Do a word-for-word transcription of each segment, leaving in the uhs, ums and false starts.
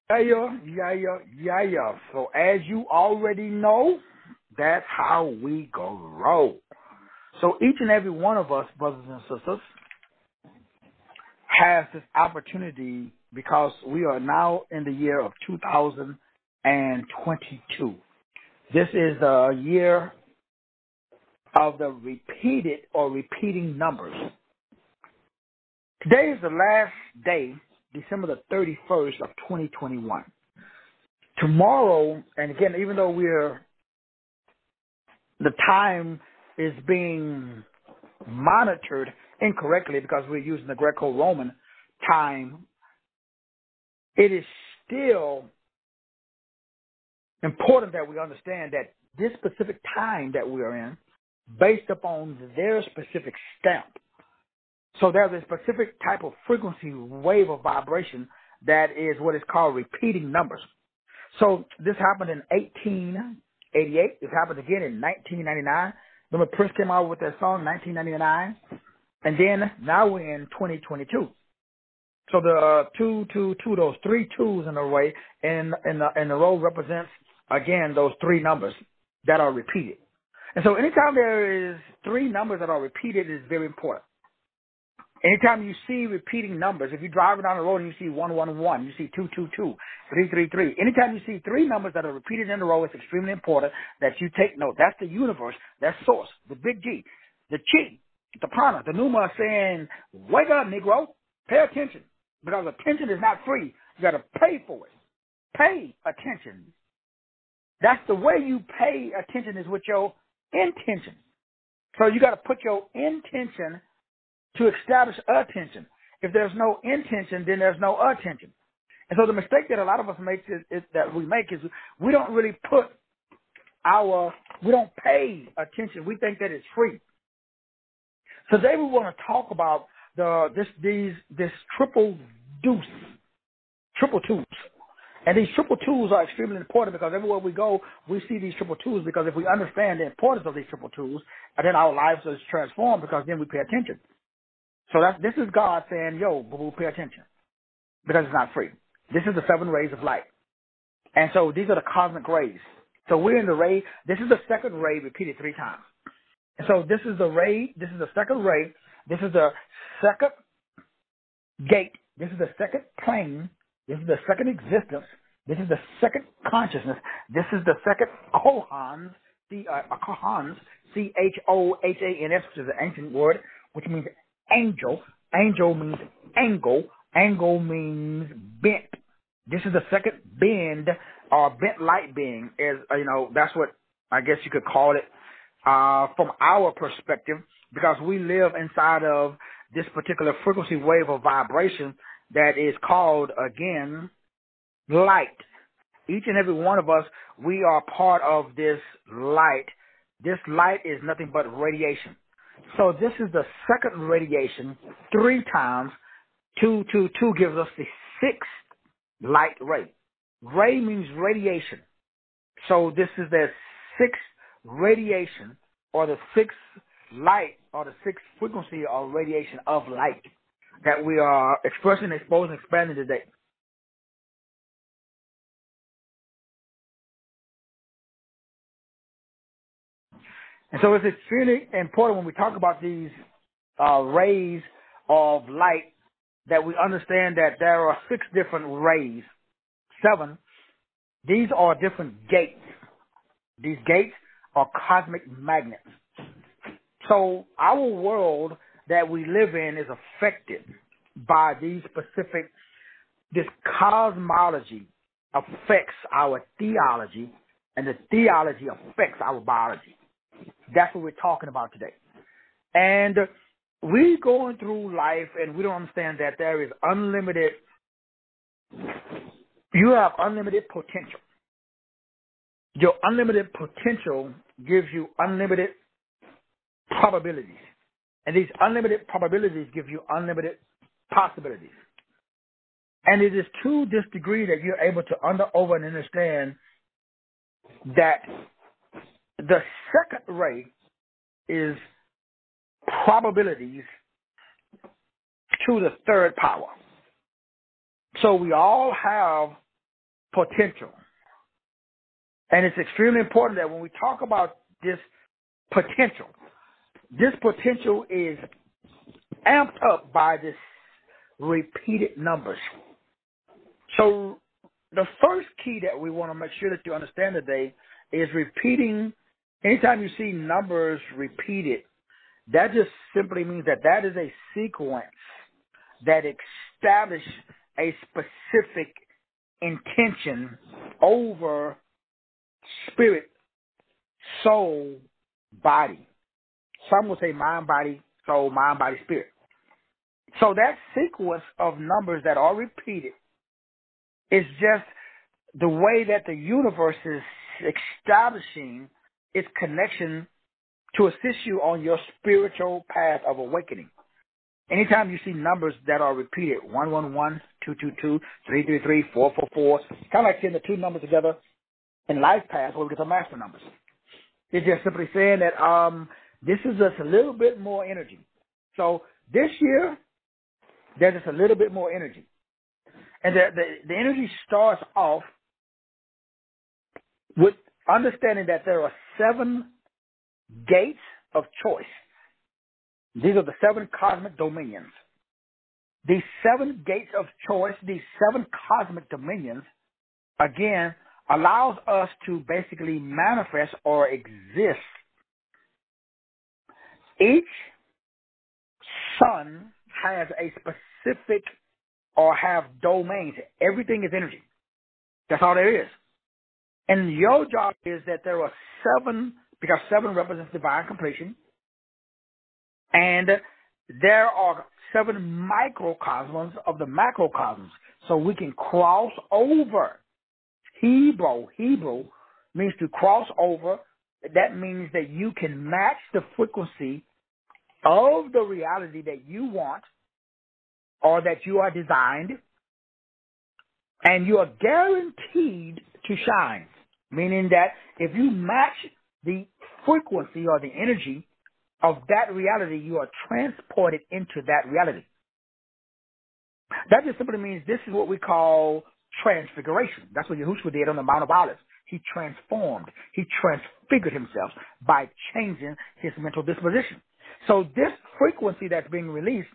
Yeah, yeah, yeah, yeah, yeah, yeah. So as you already know, that's how we go roll. So each and every one of us, brothers and sisters, has this opportunity because we are now in the year of two thousand twenty-two. This is the year of the repeated or repeating numbers. Today is the last day, December the thirty-first of twenty twenty-one. Tomorrow, and again, even though we're, the time is being monitored incorrectly because we're using the Greco-Roman time, it is still important that we understand that this specific time that we are in, based upon their specific stamp. So there's a specific type of frequency wave of vibration that is what is called repeating numbers. So this happened in eighteen eighty-eight. It happened again in nineteen ninety-nine. Remember Prince came out with that song, nineteen ninety-nine? And then now we're in twenty twenty-two. So the uh, two, two, two, those three twos in a way, and, and, the, and the row represents, again, those three numbers that are repeated. And so anytime there is three numbers that are repeated, it is very important. Anytime you see repeating numbers, if you're driving down the road and you see one one one, you see two two two, three three three. Anytime you see three numbers that are repeated in a row, it's extremely important that you take note. That's the universe, that's source, the big G, the chi, the prana, the pneuma saying, wake up, Negro, pay attention. Because attention is not free. You got to pay for it. Pay attention. That's the way you pay attention is with your intention. So you got to put your intention to establish attention. If there's no intention, then there's no attention. And so the mistake that a lot of us make is, is that we make is we don't really put our, we don't pay attention. We think that it's free. So today we want to talk about the this these this triple deuce, triple twos. And these triple twos are extremely important because everywhere we go, we see these triple twos because if we understand the importance of these triple twos, and then our lives is transformed because then we pay attention. So that's, this is God saying, yo, boo-boo, pay attention because it's not free. This is the seven rays of light. And so these are the cosmic rays. So we're in the ray. This is the second ray repeated three times. And so this is the ray. This is the second ray. This is the second gate. This is the second plane. This is the second existence. This is the second consciousness. This is the second Kohans, C, uh, Kohans, C H O H A N S, which is an ancient word, which means angel. Angel means angle. Angle means bent. This is the second bend or bent light being. Is uh, you know that's what I guess you could call it uh, from our perspective because we live inside of this particular frequency wave of vibration that is called, again, light. Each and every one of us, we are part of this light. This light is nothing but radiation. So this is the second radiation three times. Two, two, two gives us the sixth light ray. Ray means radiation. So this is the sixth radiation or the sixth light or the sixth frequency of radiation of light that we are expressing, exposing, expanding today. And so it's extremely important when we talk about these uh, rays of light that we understand that there are six different rays, seven. These are different gates. These gates are cosmic magnets. So our world that we live in is affected by these specific, this cosmology affects our theology, and the theology affects our biology. That's what we're talking about today. And we're going through life, and we don't understand that there is unlimited, you have unlimited potential. Your unlimited potential gives you unlimited probabilities. And these unlimited probabilities give you unlimited possibilities. And it is to this degree that you're able to under, over, and understand that the second ray is probabilities to the third power. So we all have potential. And it's extremely important that when we talk about this potential, this potential is amped up by this repeated numbers. So the first key that we want to make sure that you understand today is repeating. Anytime you see numbers repeated, that just simply means that that is a sequence that establishes a specific intention over spirit, soul, body. Some will say mind, body, soul, mind, body, spirit. So that sequence of numbers that are repeated is just the way that the universe is establishing its connection to assist you on your spiritual path of awakening. Anytime you see numbers that are repeated, one one one, two two two, three three three, four four four, kind of like seeing the two numbers together in life path where we get the master numbers. It's just simply saying that um, this is just a little bit more energy. So this year, there's just a little bit more energy. And the, the, the energy starts off with understanding that there are seven gates of choice. These are the seven cosmic dominions. These seven gates of choice, these seven cosmic dominions, again, allows us to basically manifest or exist. Each sun has a specific or have domains. Everything is energy. That's all there is. And your job is that there are seven, because seven represents divine completion, and there are seven microcosms of the macrocosms. So we can cross over. Hebrew, Hebrew means to cross over. That means that you can match the frequency of the reality that you want or that you are designed, and you are guaranteed to shine. Meaning that if you match the frequency or the energy of that reality, you are transported into that reality. That just simply means this is what we call transfiguration. That's what Yahushua did on the Mount of Olives. He transformed. He transfigured himself by changing his mental disposition. So this frequency that's being released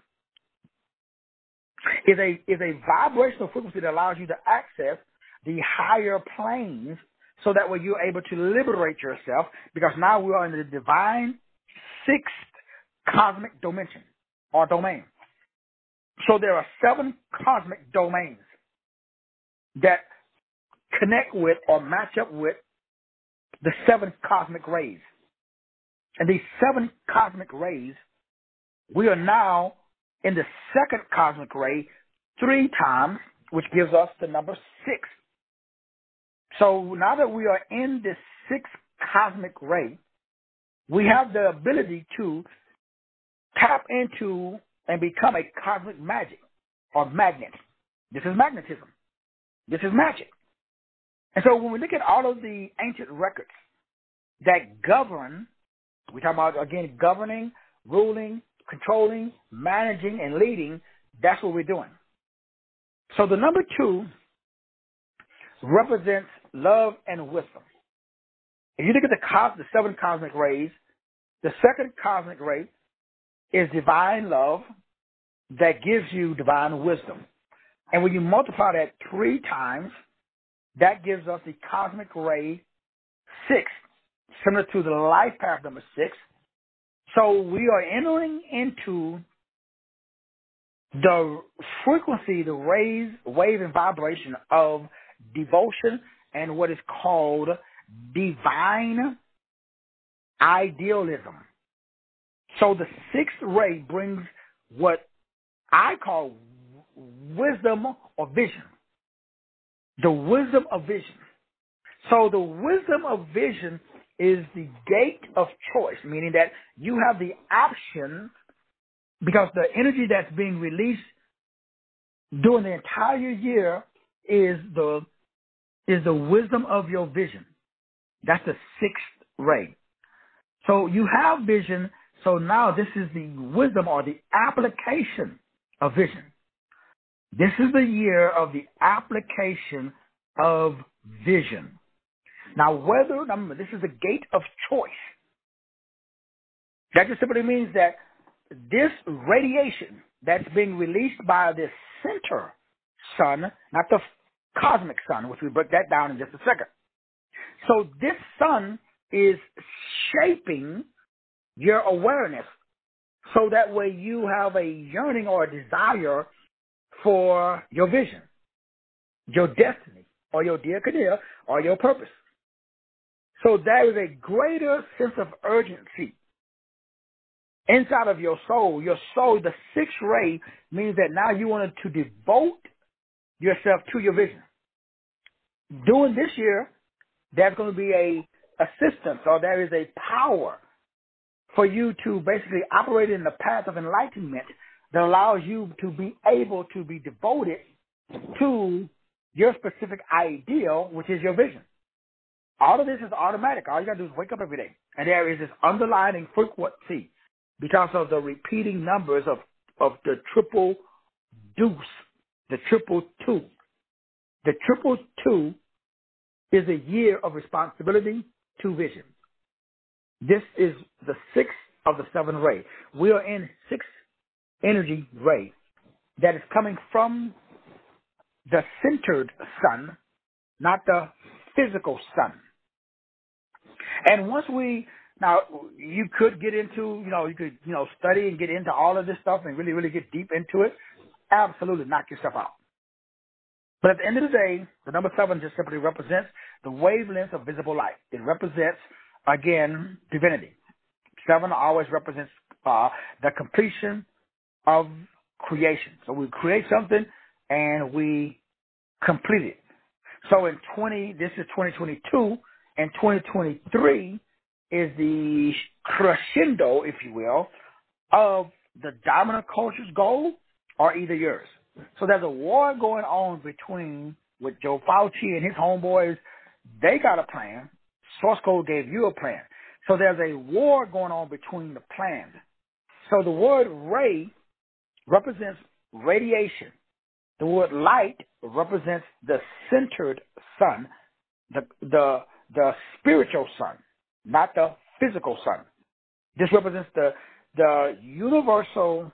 is a is a vibrational frequency that allows you to access the higher planes, so that way you're able to liberate yourself, because now we are in the divine sixth cosmic dimension or domain. So there are seven cosmic domains that connect with or match up with the seven cosmic rays. And these seven cosmic rays, we are now in the second cosmic ray three times, which gives us the number six. So now that we are in this sixth cosmic ray, we have the ability to tap into and become a cosmic magic or magnet. This is magnetism. This is magic. And so when we look at all of the ancient records that govern, we talk about, again, governing, ruling, controlling, managing, and leading, that's what we're doing. So the number two represents love and wisdom. If you look at the, cos- the seven cosmic rays, the second cosmic ray is divine love that gives you divine wisdom. And when you multiply that three times, that gives us the cosmic ray six, similar to the life path number six. So we are entering into the frequency, the rays, wave and vibration of devotion and what is called divine idealism. So the sixth ray brings what I call wisdom or vision. The wisdom of vision. So the wisdom of vision is the gate of choice, meaning that you have the option, because the energy that's being released during the entire year is the is the wisdom of your vision. That's the sixth ray. So you have vision, so now this is the wisdom or the application of vision. This is the year of the application of vision. Now, whether, remember, this is a gate of choice. That just simply means that this radiation that's being released by this center sun, not the cosmic sun, which we break that down in just a second. So this sun is shaping your awareness so that way you have a yearning or a desire for your vision, your destiny, or your diakonia, or your purpose. So there is a greater sense of urgency inside of your soul. Your soul, the sixth ray, means that now you wanted to devote yourself to your vision. During this year, there's going to be a assistance, or there is a power for you to basically operate in the path of enlightenment that allows you to be able to be devoted to your specific ideal, which is your vision. All of this is automatic. All you got to do is wake up every day. And there is this underlying frequency because of the repeating numbers of, of the triple deuce, the triple two. The triple two is a year of responsibility to vision. This is the sixth of the seven ray. We are in sixth energy ray that is coming from the centered sun, not the physical sun. And once we, now you could get into, you know, you could, you know, study and get into all of this stuff and really, really get deep into it. Absolutely knock yourself out. But at the end of the day, the number seven just simply represents the wavelength of visible light. It represents, again, divinity. Seven always represents uh, the completion of creation. So we create something and we complete it. So in twenty, this is twenty twenty-two, and twenty twenty-three is the crescendo, if you will, of the dominant culture's goal or either yours. So there's a war going on between with Joe Fauci and his homeboys. They got a plan. Source code gave you a plan. So there's a war going on between the plans. So the word ray represents radiation. The word light represents the centered sun, the the the spiritual sun, not the physical sun. This represents the the universal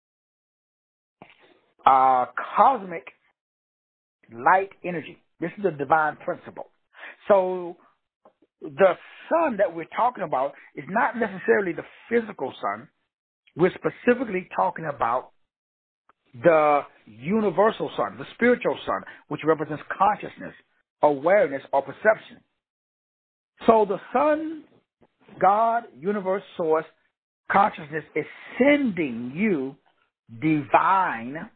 uh, cosmic light energy. This is the divine principle. So the sun that we're talking about is not necessarily the physical sun. We're specifically talking about the universal sun, the spiritual sun, which represents consciousness, awareness, or perception. So the sun, God, universe, source, consciousness is sending you divine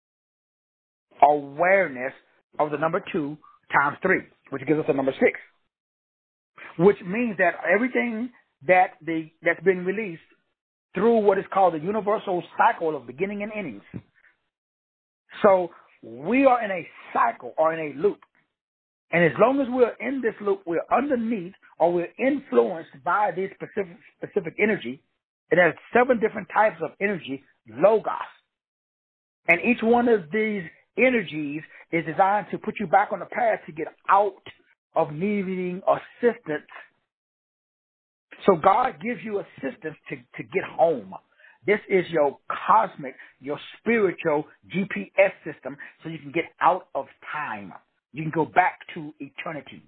awareness of the number two times three, which gives us the number six, which means that everything that the that's been released through what is called the universal cycle of beginning and endings. So we are in a cycle or in a loop. And as long as we're in this loop, we're underneath or we're influenced by this specific, specific energy. And there's seven different types of energy, logos. And each one of these energies is designed to put you back on the path to get out of needing assistance. So God gives you assistance to, to get home. This is your cosmic, your spiritual G P S system so you can get out of time. You can go back to eternity.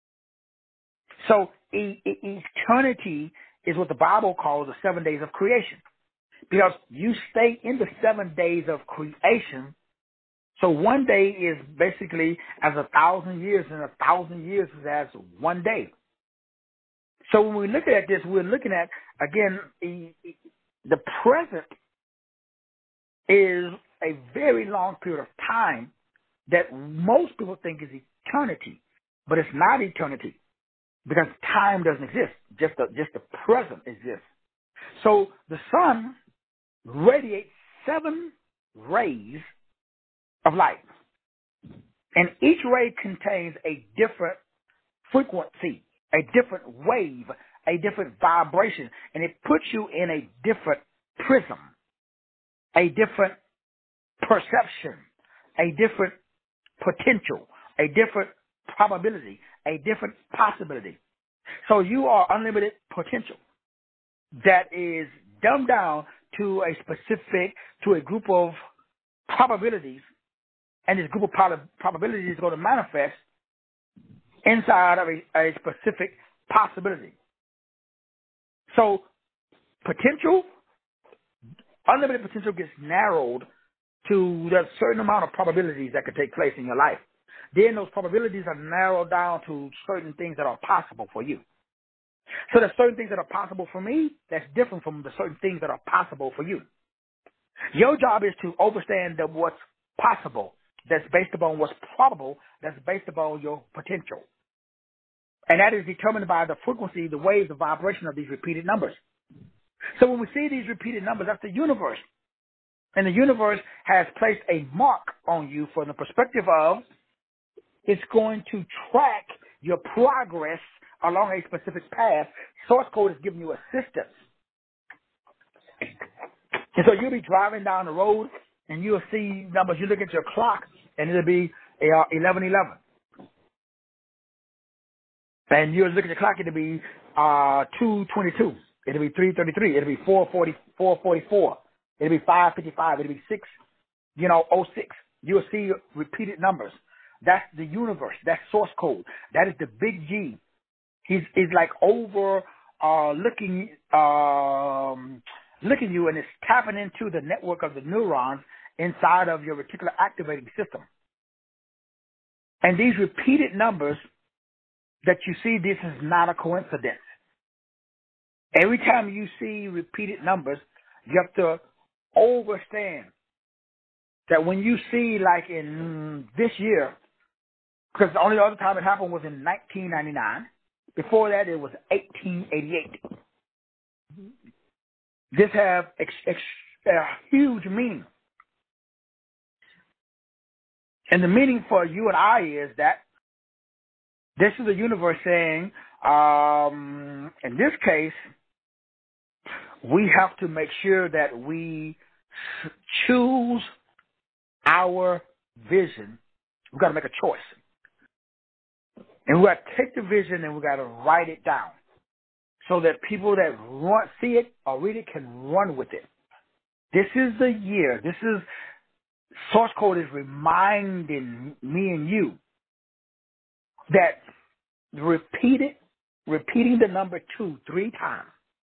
So e- e- eternity is what the Bible calls the seven days of creation. Because you stay in the seven days of creation. So one day is basically as a thousand years, and a thousand years is as one day. So when we look at this, we're looking at, again, the present is a very long period of time that most people think is eternity, but it's not eternity because time doesn't exist. Just the, just the present exists. So the sun radiates seven rays of light, and each ray contains a different frequency, a different wave, a different vibration, and it puts you in a different prism, a different perception, a different potential, a different probability, a different possibility. So you are unlimited potential that is dumbed down to a specific, to a group of probabilities, and this group of prob- probabilities is going to manifest inside of a, a specific possibility. So potential, unlimited potential gets narrowed to the certain amount of probabilities that could take place in your life. Then those probabilities are narrowed down to certain things that are possible for you. So there's certain things that are possible for me that's different from the certain things that are possible for you. Your job is to understand that what's possible, that's based upon what's probable, that's based upon your potential. And that is determined by the frequency, the waves, the vibration of these repeated numbers. So when we see these repeated numbers, that's the universe. And the universe has placed a mark on you from the perspective of it's going to track your progress along a specific path. Source code is giving you assistance. And so you'll be driving down the road and you'll see numbers. You look at your clock and it'll be uh, eleven eleven. And you'll look at your clock, it'll be uh, two twenty-two. It'll be three thirty-three. It'll be four forty, four forty-four. It'll be five fifty-five. It'll be six, you know, oh six. You'll see repeated numbers. That's the universe. That's source code. That is the big G. He's, he's like over uh, looking, um, looking at you, and it's tapping into the network of the neurons inside of your reticular activating system. And these repeated numbers that you see, this is not a coincidence. Every time you see repeated numbers, you have to understand that when you see, like in this year, because the only other time it happened was in nineteen ninety-nine. Before that, it was eighteen eighty-eight. This have ex- ex- a huge meaning. And the meaning for you and I is that this is the universe saying, um, in this case, we have to make sure that we choose our vision. We've got to make a choice. And we've got to take the vision and we've got to write it down so that people that run, see it or read it can run with it. This is the year. This is, source code is reminding me and you that repeat it, repeating the number two three times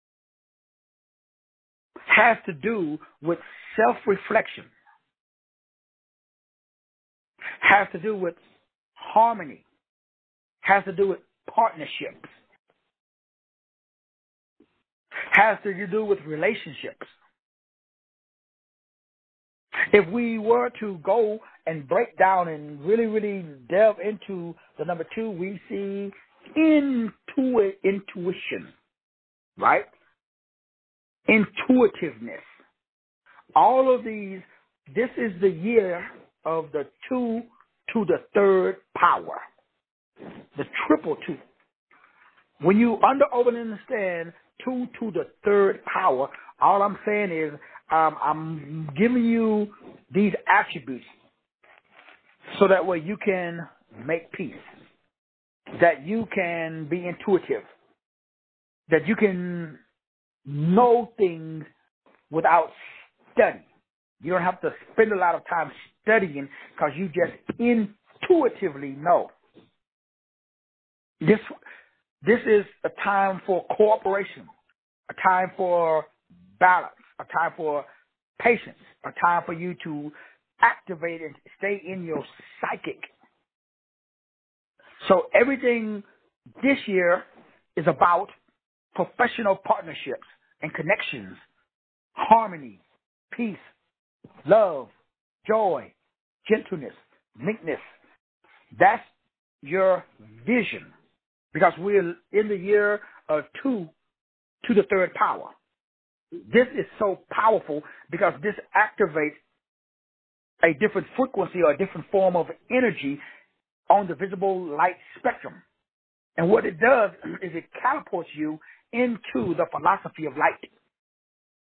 has to do with self-reflection, has to do with harmony, has to do with partnerships, has to do with relationships. If we were to go and break down and really, really delve into the number two, we see intu- intuition, right? Intuitiveness. All of these, this is the year of the two to the third power, the triple two. When you under over and understand two to the third power, all I'm saying is um, I'm giving you these attributes so that way you can make peace, that you can be intuitive, that you can know things without study. You don't have to spend a lot of time studying because you just intuitively know. This, this is a time for cooperation, a time for balance, a time for patience, a time for you to activate and stay in your psychic. So everything this year is about professional partnerships and connections, harmony, peace, love, joy, gentleness, meekness. That's your vision, because we're in the year of two to the third power. This is so powerful because this activates a different frequency or a different form of energy on the visible light spectrum. And what it does is it catapults you into the philosophy of light.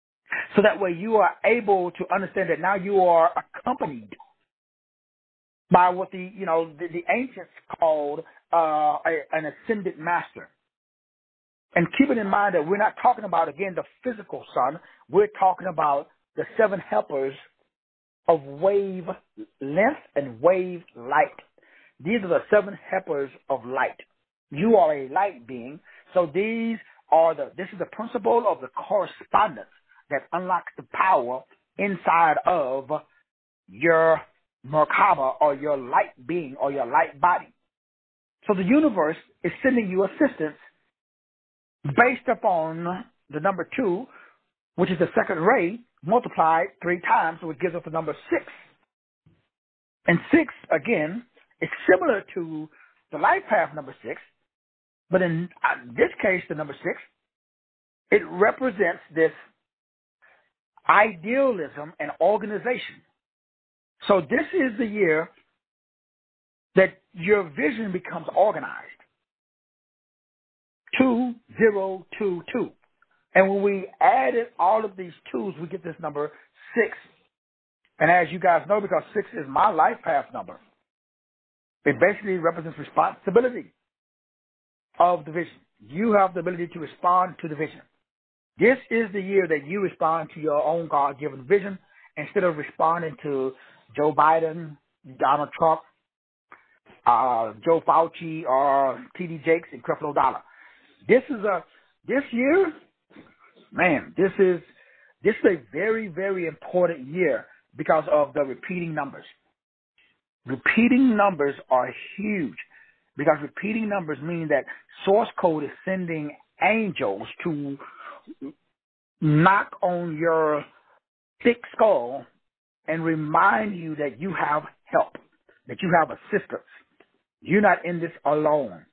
So that way you are able to understand that now you are accompanied. by what the, you know, the, the ancients called uh, a, an ascended master. And keeping in mind that we're not talking about, again, the physical sun. We're talking about the seven helpers of wave length and wave light. These are the seven helpers of light. You are a light being. So these are the, this is the principle of the correspondence that unlocks the power inside of your Merkaba, or your light being, or your light body. So the universe is sending you assistance based upon the number two, which is the second ray, multiplied three times, which gives us the number six. And six, again, is similar to the life path number six, but in this case, the number six, it represents this idealism and organization. So this is the year that your vision becomes organized. Two, zero, two, two. And when we added all of these twos, we get this number six. And as you guys know, because six is my life path number, it basically represents responsibility of the vision. You have the ability to respond to the vision. This is the year that you respond to your own God-given vision instead of responding to Joe Biden, Donald Trump, uh, Joe Fauci, or T D Jakes and Creflo Dollar. This is a this year, man. This is this is a very very important year because of the repeating numbers. Repeating numbers are huge because repeating numbers mean that source code is sending angels to knock on your thick skull and remind you that you have help, that you have assistance. You're not in this alone.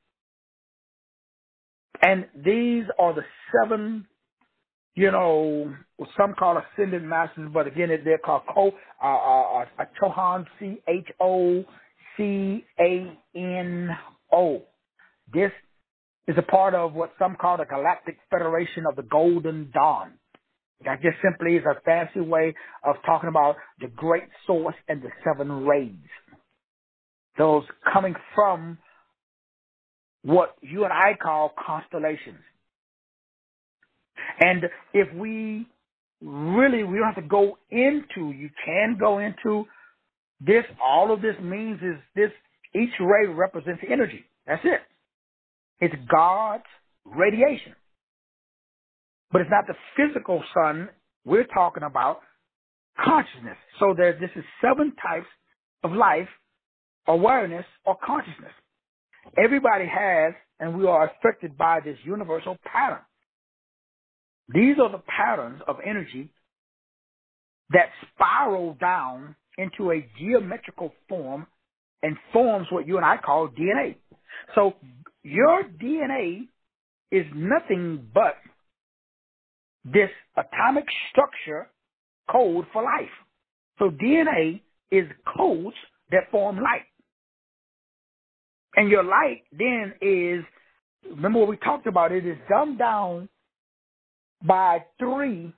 And these are the seven, you know, some call ascended masters, but again, they're called Co, uh, uh, uh, Chohan, C H O C A N O. This is a part of what some call the Galactic Federation of the Golden Dawn. That just simply is a fancy way of talking about the great source and the seven rays. Those coming from what you and I call constellations. And if we really, we don't have to go into, you can go into this, all of this means is this, each ray represents energy. That's it. It's God's radiation. But it's not the physical sun. We're talking about consciousness. So there, this is seven types of life, awareness, or consciousness. Everybody has, and we are affected by this universal pattern. These are the patterns of energy that spiral down into a geometrical form and forms what you and I call D N A. So your D N A is nothing but this atomic structure code for life. So D N A is codes that form light. And your light then is, remember what we talked about, it is dumbed down by three.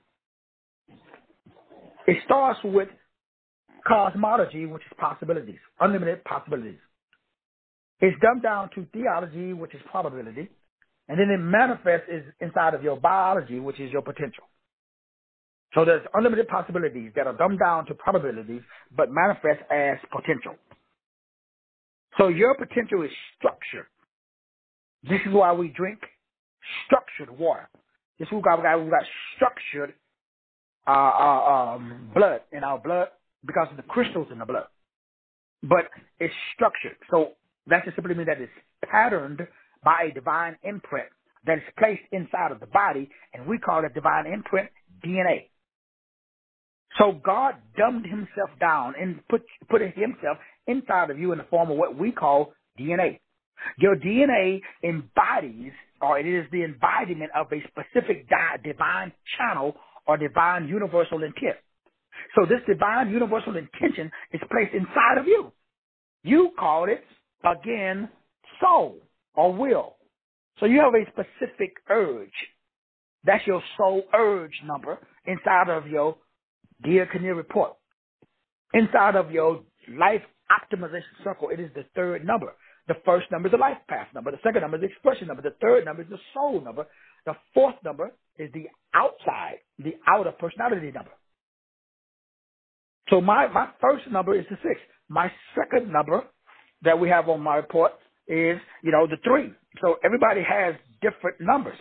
It starts with cosmology, which is possibilities, unlimited possibilities. It's dumbed down to theology, which is probability. And then it manifests is inside of your biology, which is your potential. So there's unlimited possibilities that are dumbed down to probabilities, but manifest as potential. So your potential is structured. This is why we drink structured water. This is why we got, we got structured uh, uh, um, blood in our blood because of the crystals in the blood. But it's structured. So that just simply means that it's patterned by a divine imprint that is placed inside of the body, and we call that divine imprint D N A. So God dumbed himself down and put put himself inside of you in the form of what we call D N A. Your D N A embodies, or it is the embodiment of a specific di- divine channel or divine universal intent. So this divine universal intention is placed inside of you. You call it, again, soul or will. So you have a specific urge. That's your soul urge number inside of your Dear Kinnear report. Inside of your life optimization circle. It is the third number. The first number is the life path number. The second number is the expression number. The third number is the soul number. The fourth number is the outside, the outer personality number. So my, my first number is the six. My second number that we have on my report is, you know, the three. So everybody has different numbers.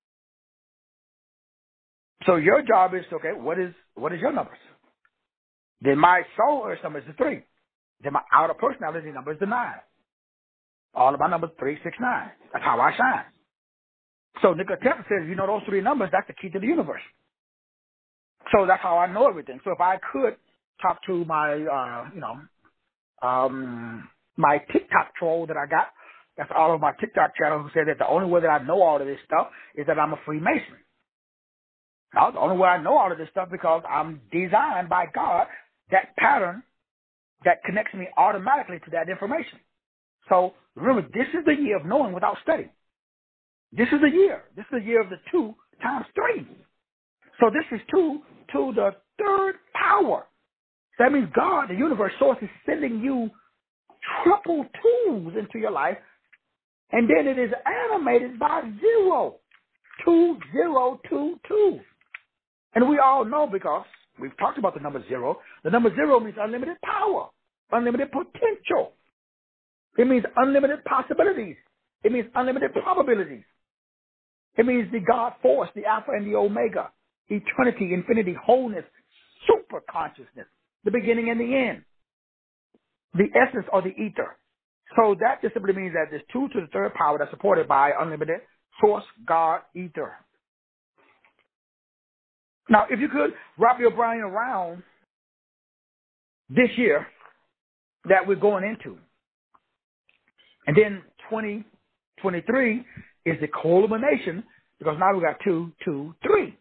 So your job is, okay, what is what is your numbers? Then my soul earth number is the three. Then my outer personality number is the nine. All of my numbers, three, six, nine. That's how I shine. So Nikola Tesla says, you know those three numbers, that's the key to the universe. So that's how I know everything. So if I could talk to my, uh, you know, um, my TikTok troll that I got, that's all of my TikTok channel, who said that the only way that I know all of this stuff is that I'm a Freemason. Now, the only way I know all of this stuff because I'm designed by God, that pattern that connects me automatically to that information. So remember, this is the year of knowing without study. This is the year. This is the year of the two times three. So this is two to the third power. So that means God, the universe source, is sending you triple twos into your life, and then it is animated by zero. Two, zero, two, two. And we all know, because we've talked about the number zero, the number zero means unlimited power, unlimited potential. It means unlimited possibilities. It means unlimited probabilities. It means the God force, the Alpha and the Omega, eternity, infinity, wholeness, super consciousness, the beginning and the end, the essence or the ether. So that just simply means that there's two to the third power that's supported by unlimited source, God, ether. Now, if you could wrap your brain around this year that we're going into, and then twenty twenty-three is the culmination, because now we got two, two, three.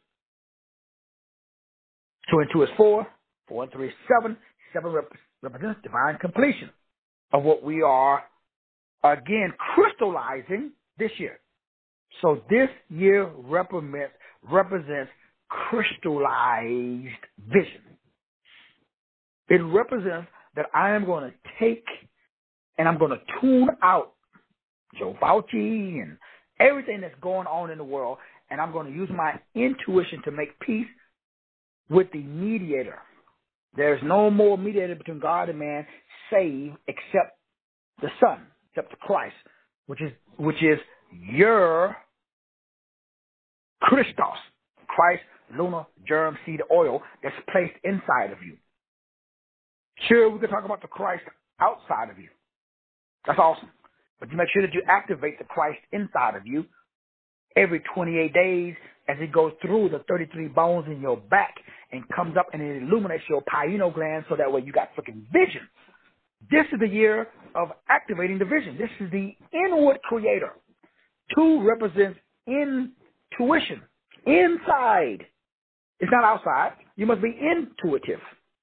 Two and two is four, four and three is seven. Seven rep- represents divine completion of what we are, again, crystallizing this year. So this year represents, represents crystallized vision. It represents that I am going to take and I'm going to tune out Joe Fauci and everything that's going on in the world, and I'm going to use my intuition to make peace with the mediator. There's no more mediator between God and man, save except the Son, except the Christ, which is which is your Christos, Christ, lunar, germ, seed, oil that's placed inside of you. Sure, we could talk about the Christ outside of you. That's awesome. But you make sure that you activate the Christ inside of you every twenty-eight days as it goes through the thirty-three bones in your back and comes up and it illuminates your pineal gland, so that way you got freaking vision. This is the year of activating the vision. This is the inward creator. Two represents intuition, inside. It's not outside. You must be intuitive.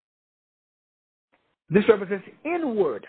This represents inward.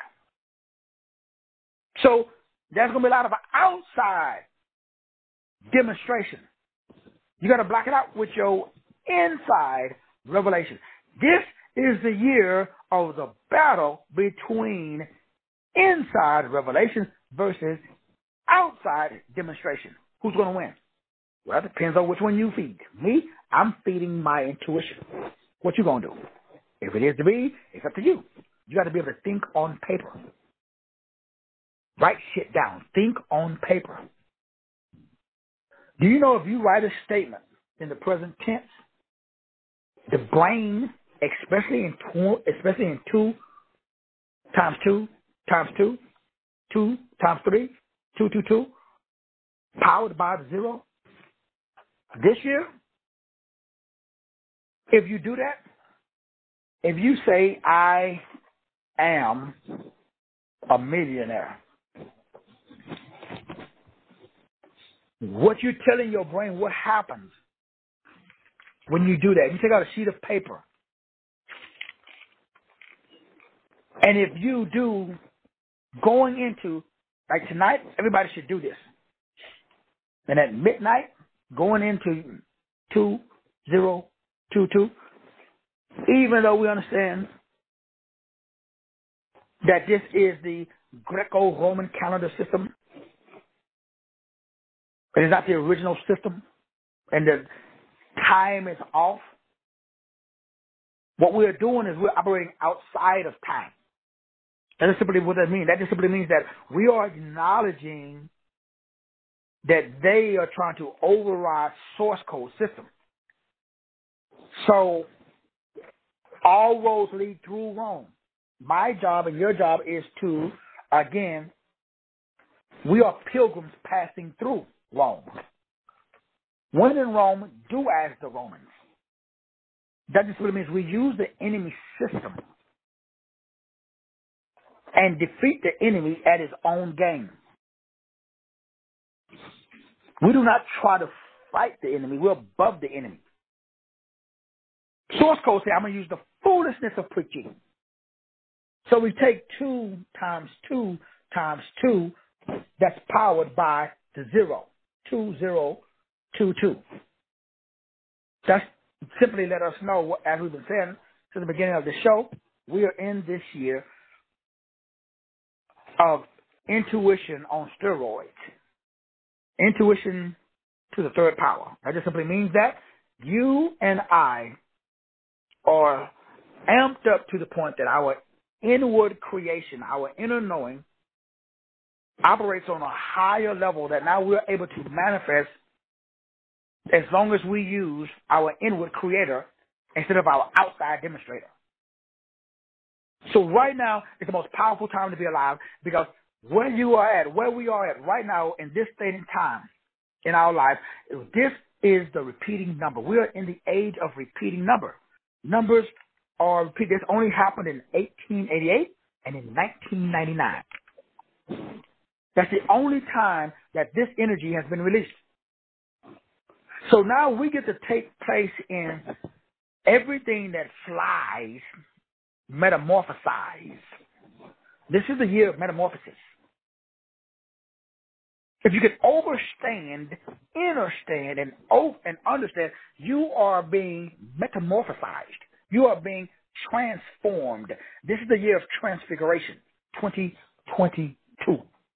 So there's going to be a lot of outside demonstration. You got to block it out with your inside revelation. This is the year of the battle between inside revelation versus outside demonstration. Who's going to win? Well, it depends on which one you feed. Me, I'm feeding my intuition. What you going to do? If it is to be, it's up to you. You got to be able to think on paper. Write shit down. Think on paper. Do you know if you write a statement in the present tense, the brain, especially in two, especially in two times two times two, two times three, two, two, two, powered by the zero, this year, if you do that, if you say, I am a millionaire, what you're telling your brain, what happens when you do that? You take out a sheet of paper, and if you do, going into, like tonight, everybody should do this. And at midnight, going into two, zero, two, two, even though we understand that this is the Greco-Roman calendar system. It is not the original system, and the time is off. What we're doing is we're operating outside of time. That is simply what that means. That just simply means that we are acknowledging that they are trying to override source code system. So all roads lead through Rome. My job and your job is to, again, we are pilgrims passing through Rome. When in Rome, do as the Romans. That just simply means we use the enemy system and defeat the enemy at his own game. We do not try to fight the enemy. We're above the enemy. Source code says, I'm going to use the foolishness of preaching. So we take two times two times two, that's powered by the zero. Two, zero, two, two. That's simply let us know, what, as we've been saying since the beginning of the show, we are in this year of intuition on steroids. Intuition to the third power. That just simply means that you and I are amped up to the point that our inward creation, our inner knowing, operates on a higher level that now we're able to manifest as long as we use our inward creator instead of our outside demonstrator. So right now is the most powerful time to be alive, because where you are at, where we are at right now in this state and time in our life, this is the repeating number. We are in the age of repeating number. Numbers are repeat. This only happened in eighteen eighty-eight and in nineteen ninety-nine. That's the only time that this energy has been released. So now we get to take place in everything that flies, metamorphosize. This is the year of metamorphosis. If you can overstand, understand, and and understand, you are being metamorphosized. You are being transformed. This is the year of transfiguration, twenty twenty-two.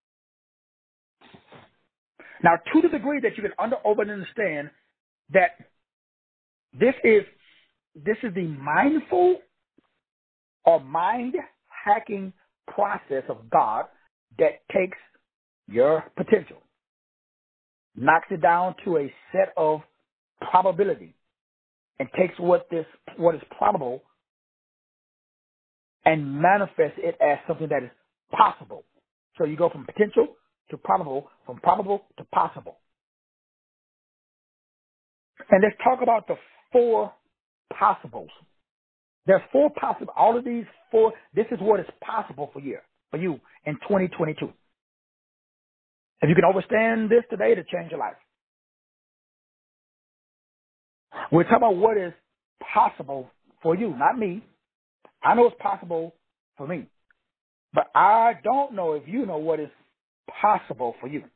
Now, to the degree that you can under over and understand that this is this is the mindful or mind hacking process of God that takes your potential, knocks it down to a set of probability, and takes what this what is probable and manifests it as something that is possible. So you go from potential to probable, from probable to possible. And let's talk about the four possibles. There's four possible. All of these four. This is what is possible for you, for you in twenty twenty-two. If you can understand this today, to change your life. We're talking about what is possible for you, not me. I know it's possible for me, but I don't know if you know what is possible for you.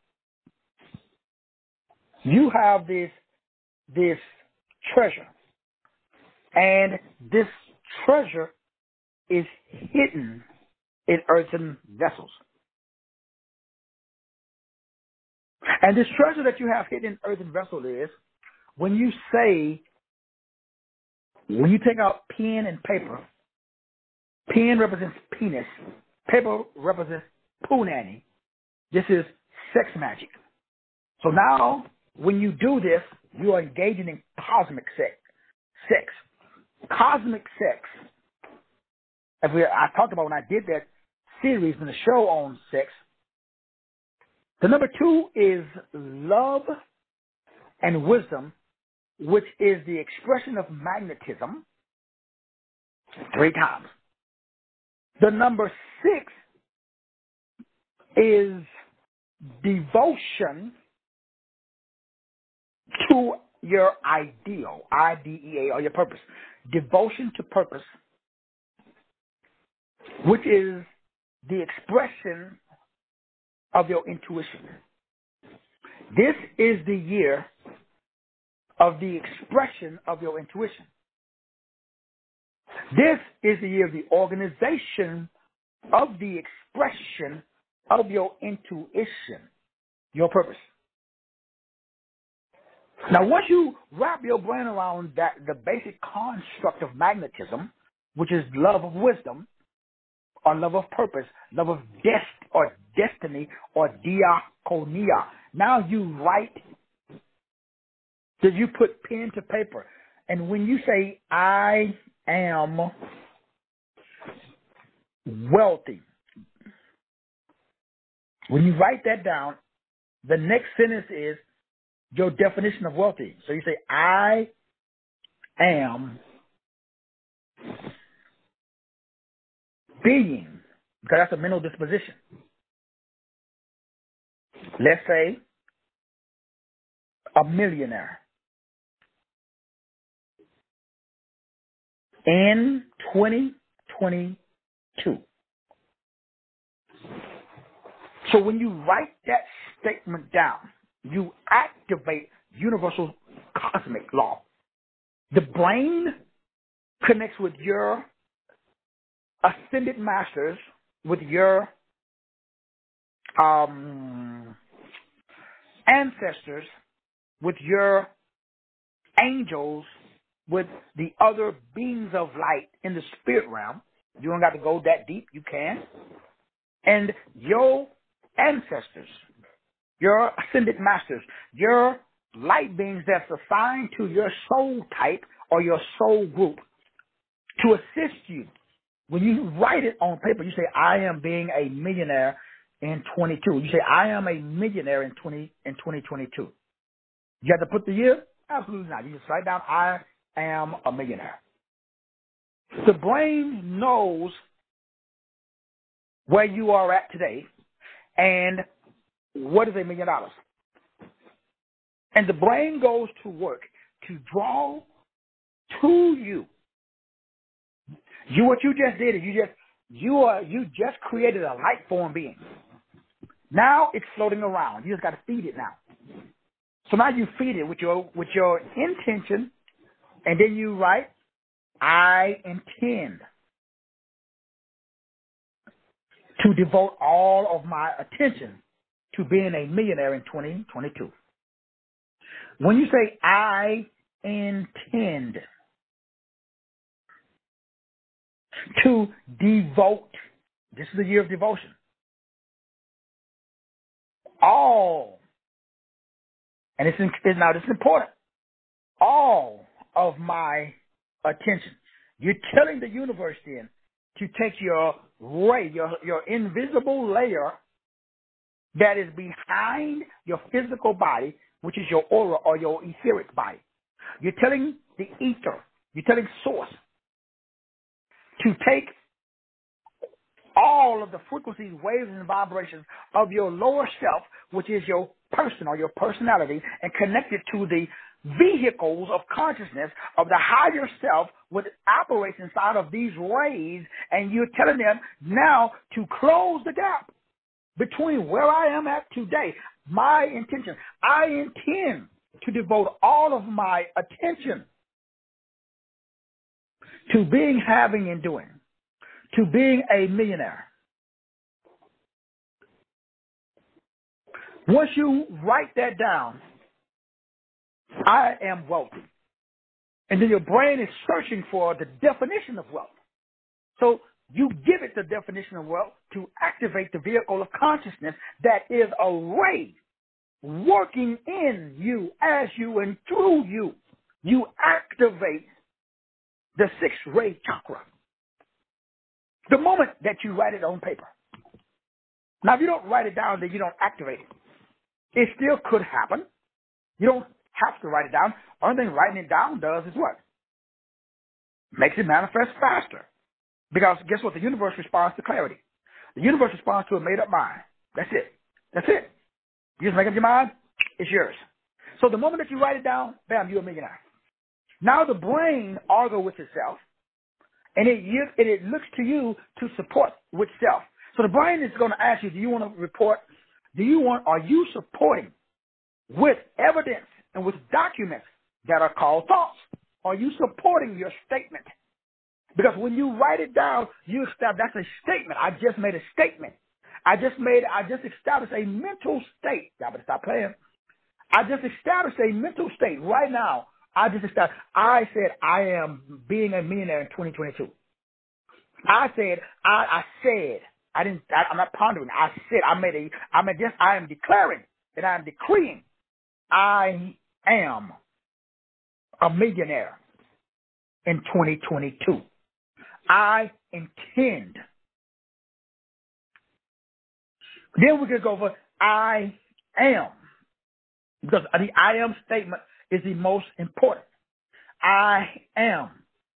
You have this this treasure, and this treasure is hidden in earthen vessels. And this treasure that you have hidden in earthen vessel is when you say, when you take out pen and paper, pen represents penis, paper represents punani. This is sex magic. So now, when you do this, you are engaging in cosmic sex. Sex. Cosmic sex. As we, I talked about when I did that series in the show on sex. The number two is love and wisdom, which is the expression of magnetism, three times. The number six is devotion to your ideal, I D E A, or your purpose. Devotion to purpose, which is the expression of your intuition. This is the year of the expression of your intuition. This is the year of the organization of the expression of your intuition, your purpose. Now, once you wrap your brain around that, the basic construct of magnetism, which is love of wisdom, or love of purpose, love of dest or destiny, or diakonia. Now you write, that you put pen to paper. And when you say, I am wealthy, when you write that down, the next sentence is your definition of wealthy. So you say, I am being, because that's a mental disposition. Let's say a millionaire in twenty twenty-two. So when you write that statement down, you activate universal cosmic law. The brain connects with your ascended masters, with your um, ancestors, with your angels, with the other beings of light in the spirit realm. You don't got to go that deep. You can. And your ancestors, your ascended masters, your light beings that's assigned to your soul type or your soul group to assist you. When you write it on paper, you say, I am being a millionaire in twenty-two. You say, I am a millionaire in twenty in twenty twenty-two. You have to put the year? Absolutely not. You just write down, I am a millionaire. The brain knows where you are at today and what is a million dollars. And the brain goes to work to draw to you. You, what you just did is you just, you are, you just created a light form being. Now it's floating around. You just got to feed it now. So now you feed it with your, with your intention, and then you write, I intend to devote all of my attention to being a millionaire in twenty twenty-two. When you say, I intend to devote, this is the year of devotion, all, and it's, it's now this is important, all of my attention. You're telling the universe then to take your ray, your, your invisible layer that is behind your physical body, which is your aura or your etheric body. You're telling the ether, you're telling source to take all of the frequencies, waves, and vibrations of your lower self, which is your person or your personality, and connect it to the vehicles of consciousness of the higher self, which operates inside of these rays, and you're telling them now to close the gap between where I am at today. My intention, I intend to devote all of my attention to being, having, and doing, to being a millionaire. Once you write that down, I am wealthy. And then your brain is searching for the definition of wealth. So you give it the definition of wealth to activate the vehicle of consciousness that is a ray working in you, as you, and through you. You activate the sixth ray chakra the moment that you write it on paper. Now, if you don't write it down, then you don't activate it. It still could happen. You don't have to write it down. Only thing writing it down does is what? Makes it manifest faster. Because guess what? The universe responds to clarity. The universe responds to a made-up mind. That's it. That's it. You just make up your mind, it's yours. So the moment that you write it down, bam, you're a millionaire. Now the brain argues with itself, and it, it, it looks to you to support with self. So the brain is going to ask you, do you want to report, do you want, are you supporting with evidence and with documents that are called thoughts? Are you supporting your statement Because when you write it down, you establish, that's a statement. I just made a statement. I just made, I just established a mental state. Y'all better stop playing. I just established a mental state right now. I just established, I said I am being a millionaire in twenty twenty-two. I said, I, I said, I didn't, I, I'm not pondering. I said, I made a, I made this, I am declaring and I am decreeing I am a millionaire in twenty twenty-two. I intend. Then we can go over I am. Because the I am statement is the most important. I am.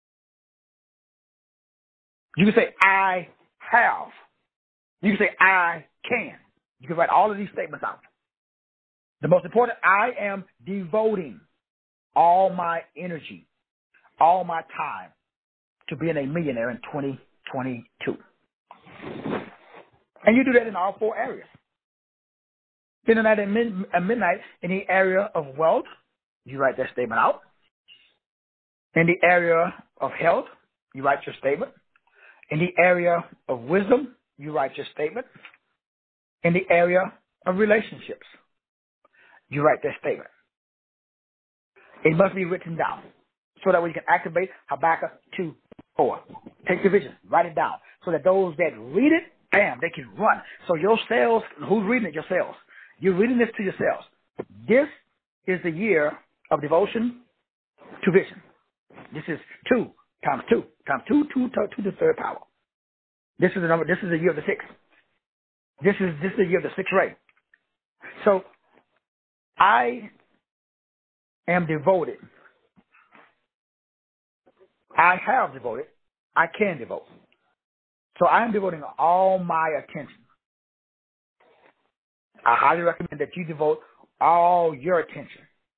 You can say I have. You can say I can. You can write all of these statements out. The most important, I am devoting all my energy, all my time to being a millionaire in twenty twenty-two. And you do that in all four areas. Spending that at, mid, at midnight in the area of wealth, you write that statement out. In the area of health, you write your statement. In the area of wisdom, you write your statement. In the area of relationships, you write that statement. It must be written down so that we can activate Habakkuk two four. Take the vision, write it down so that those that read it, bam, they can run. So your cells, who's reading it? Your cells. You're reading this to yourselves. This is the year of devotion to vision. This is two times two times two, two, two, two to the third power. This is the number. This is the year of the six. This is this is the year of the sixth ray. So I am devoted. I have devoted. I can devote. So I am devoting all my attention. I highly recommend that you devote all your attention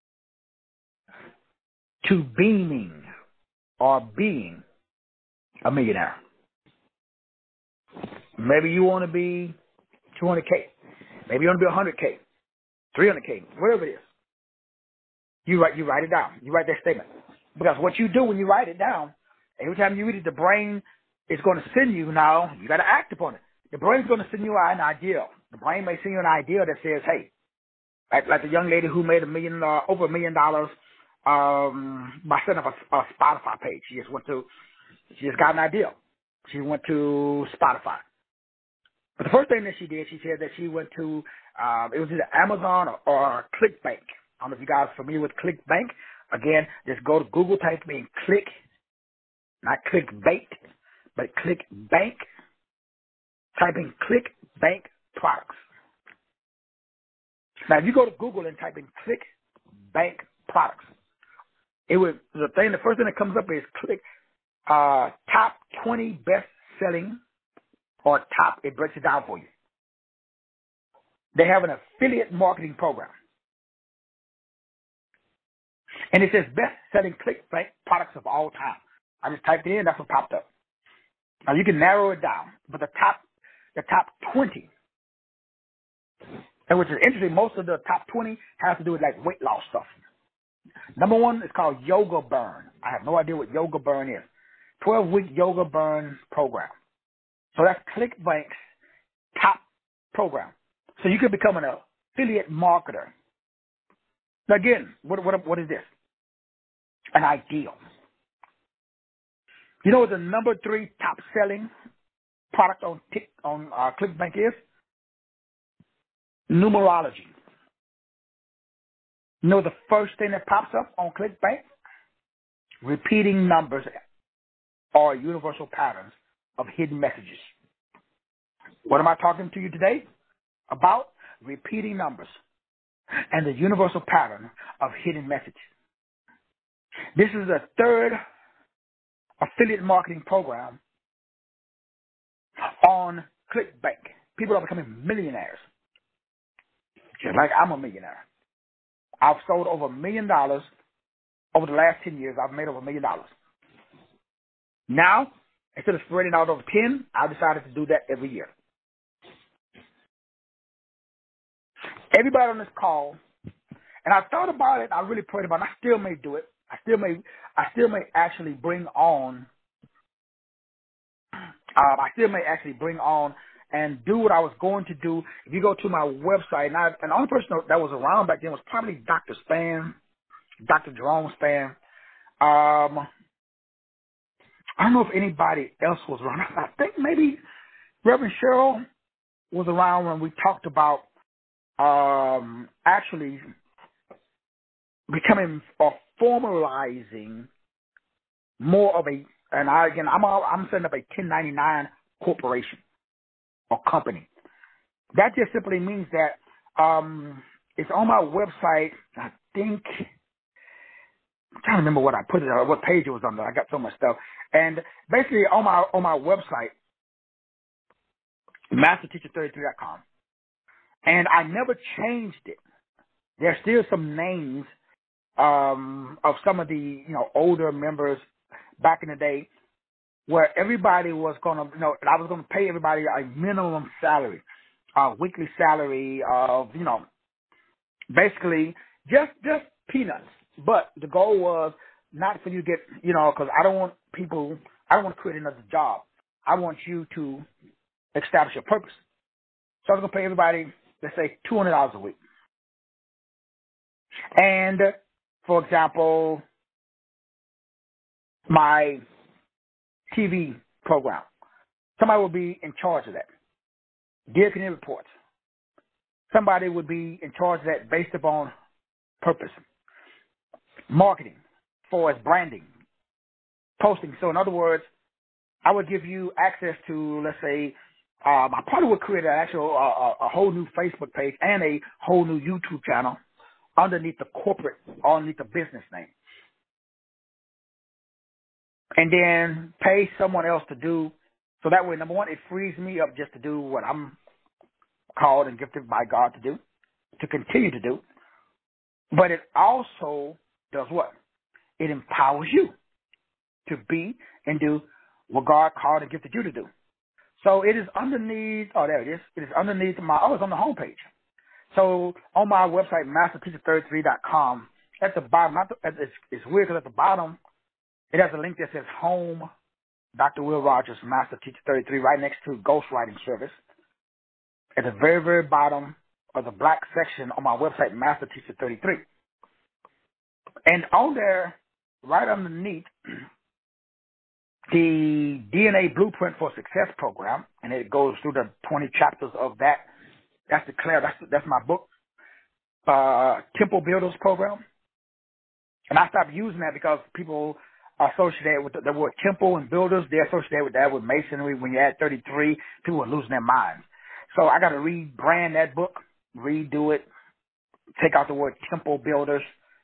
to beaming or being a millionaire. Maybe you want to be two hundred K. Maybe you want to be one hundred K, three hundred K, whatever it is. You write, you write it down. You write that statement. Because what you do when you write it down, every time you read it, the brain is going to send you now, you got to act upon it. The brain's going to send you an idea. The brain may send you an idea that says, hey, like, like the young lady who made a million, uh, over a million dollars um, by setting up a, a Spotify page. She just went to, she just got an idea. She went to Spotify. But the first thing that she did, she said that she went to, um, it was either Amazon or, or ClickBank. I don't know if you guys are familiar with ClickBank. Again, just go to Google, type in Click, not ClickBait, but ClickBank. Type in ClickBank products. Now, if you go to Google and type in ClickBank products, it would, the thing, the first thing that comes up is Click, uh, top twenty best selling or top, it breaks it down for you. They have an affiliate marketing program. And it says best-selling ClickBank products of all time. I just typed it in, that's what popped up. Now, you can narrow it down, but the top the top twenty, and which is interesting, most of the top twenty has to do with, like, weight loss stuff. Number one is called Yoga Burn. I have no idea what Yoga Burn is. twelve-week Yoga Burn program. So that's ClickBank's top program. So you can become an affiliate marketer. Now, again, what, what, what is this? An ideal. You know what the number three top selling product on tick, on uh, ClickBank is? Numerology. You know the first thing that pops up on ClickBank? Repeating numbers or universal patterns of hidden messages. What am I talking to you today about? Repeating numbers and the universal pattern of hidden messages. This is the third affiliate marketing program on ClickBank. People are becoming millionaires. Just like I'm a millionaire. I've sold over a million dollars over the last ten years. I've made over a million dollars. Now, instead of spreading out over ten, I've decided to do that every year. Everybody on this call, and I thought about it, I really prayed about it, I still may do it. I still may, I still may actually bring on Um, I still may actually bring on and do what I was going to do. If you go to my website, and, I, and the only person that was around back then was probably Doctor Span, Doctor Jerome Span. Um, I don't know if anybody else was around. I think maybe Reverend Cheryl was around when we talked about um, actually becoming or formalizing more of a, and I again, I'm all, I'm setting up a ten ninety-nine corporation or company. That just simply means that um, it's on my website. I think I'm trying to remember what I put it on, what page it was on. There. I got so much stuff, and basically on my on my website, master teacher thirty-three dot com, and I never changed it. There's still some names um, of some of the you know older members back in the day where everybody was going to, you know, I was going to pay everybody a minimum salary, a weekly salary of, you know, basically just just peanuts. But the goal was not for you to get, you know, because I don't want people, I don't want to create another job. I want you to establish your purpose. So I was going to pay everybody, let's say, two hundred dollars a week. And, for example, my T V program, somebody would be in charge of that. Dear Community Reports, somebody would be in charge of that based upon purpose. Marketing, for as branding, posting. So in other words, I would give you access to, let's say, um, I probably would create an actual, uh, a whole new Facebook page and a whole new YouTube channel underneath the corporate, underneath the business name. And then pay someone else to do, so that way, number one, it frees me up just to do what I'm called and gifted by God to do, to continue to do. But it also does what? It empowers you to be and do what God called and gifted you to do. So it is underneath, oh, there it is. It is underneath my, oh, it's on the homepage. So on my website, master teacher thirty-three dot com, at the bottom, not the, it's, it's weird because at the bottom, it has a link that says Home, Doctor Will Rogers, Master Teacher thirty-three, right next to Ghostwriting Service. At the very, very bottom of the black section on my website, Master Teacher thirty-three. And on there, right underneath, the D N A Blueprint for Success program, and it goes through the twenty chapters of that. That's the Claire, that's, that's my book, uh, Temple Builders program. And I stopped using that because people associate with the, the word temple and builders. They associate with that with masonry. When you add thirty-three, people are losing their minds. So I got to rebrand that book, redo it, take out the word temple builders,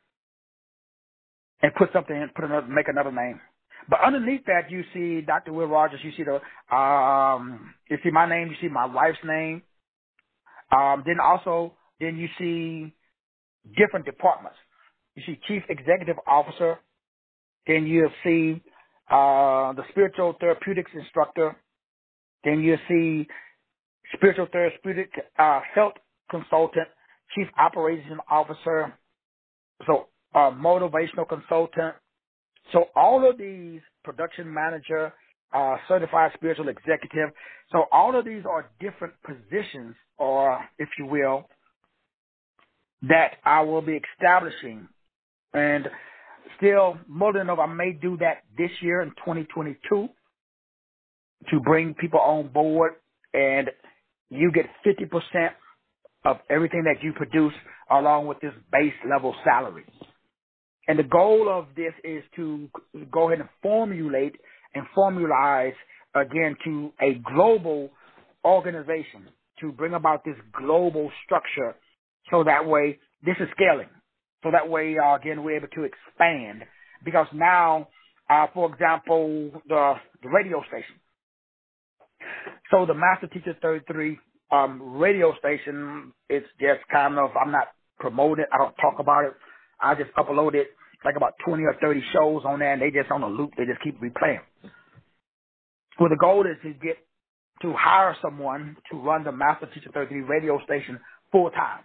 and put something in, put another, make another name. But underneath that, you see Doctor Will Rogers. You see the, um, you see my name. You see my wife's name. Um, then also, then you see different departments. You see Chief Executive Officer. Then you'll see uh, the Spiritual Therapeutics Instructor. Then you'll see Spiritual Therapeutic uh, Health Consultant, Chief Operations Officer, so uh, Motivational Consultant. So all of these, Production Manager, uh, Certified Spiritual Executive. So all of these are different positions, or if you will, that I will be establishing. And still, more than enough, I may do that this year in twenty twenty-two to bring people on board, and you get fifty percent of everything that you produce along with this base level salary. And the goal of this is to go ahead and formulate and formalize, again, to a global organization, to bring about this global structure so that way this is scaling. So that way, uh, again, we're able to expand. Because now, uh, for example, the, the radio station. So the Master Teacher thirty-three um, radio station, it's just kind of, I'm not promoting it. I don't talk about it. I just upload it, like about twenty or thirty shows on there, and they just on a loop. They just keep replaying. Well, the goal is to get, to hire someone to run the Master Teacher thirty-three radio station full time.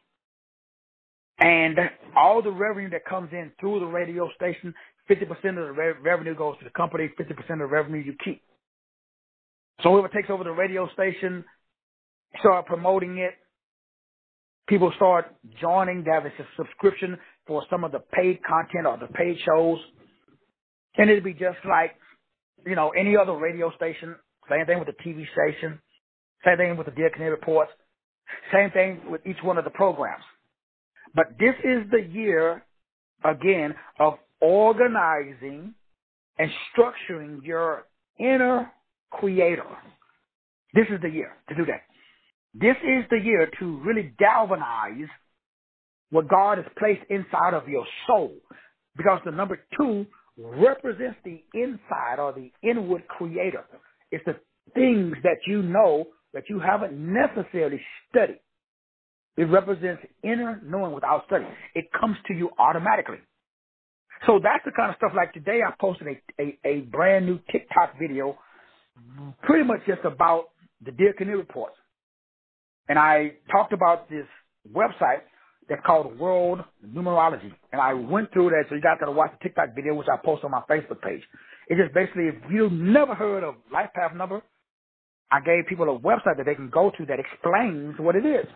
And all the revenue that comes in through the radio station, fifty percent of the re- revenue goes to the company, fifty percent of the revenue you keep. So whoever takes over the radio station, start promoting it. People start joining. They have a subscription for some of the paid content or the paid shows. And it'd be just like, you know, any other radio station. Same thing with the T V station. Same thing with the Dear Canary reports. Same thing with each one of the programs. But this is the year, again, of organizing and structuring your inner creator. This is the year to do that. This is the year to really galvanize what God has placed inside of your soul. Because the number two represents the inside or the inward creator. It's the things that you know that you haven't necessarily studied. It represents inner knowing without study. It comes to you automatically. So that's the kind of stuff like today I posted a, a, a brand new TikTok video pretty much just about the Dear Canary reports. And I talked about this website that's called World Numerology. And I went through that, so you guys got to watch the TikTok video, which I post on my Facebook page. It just basically, if you've never heard of Life Path Number, I gave people a website that they can go to that explains what it is,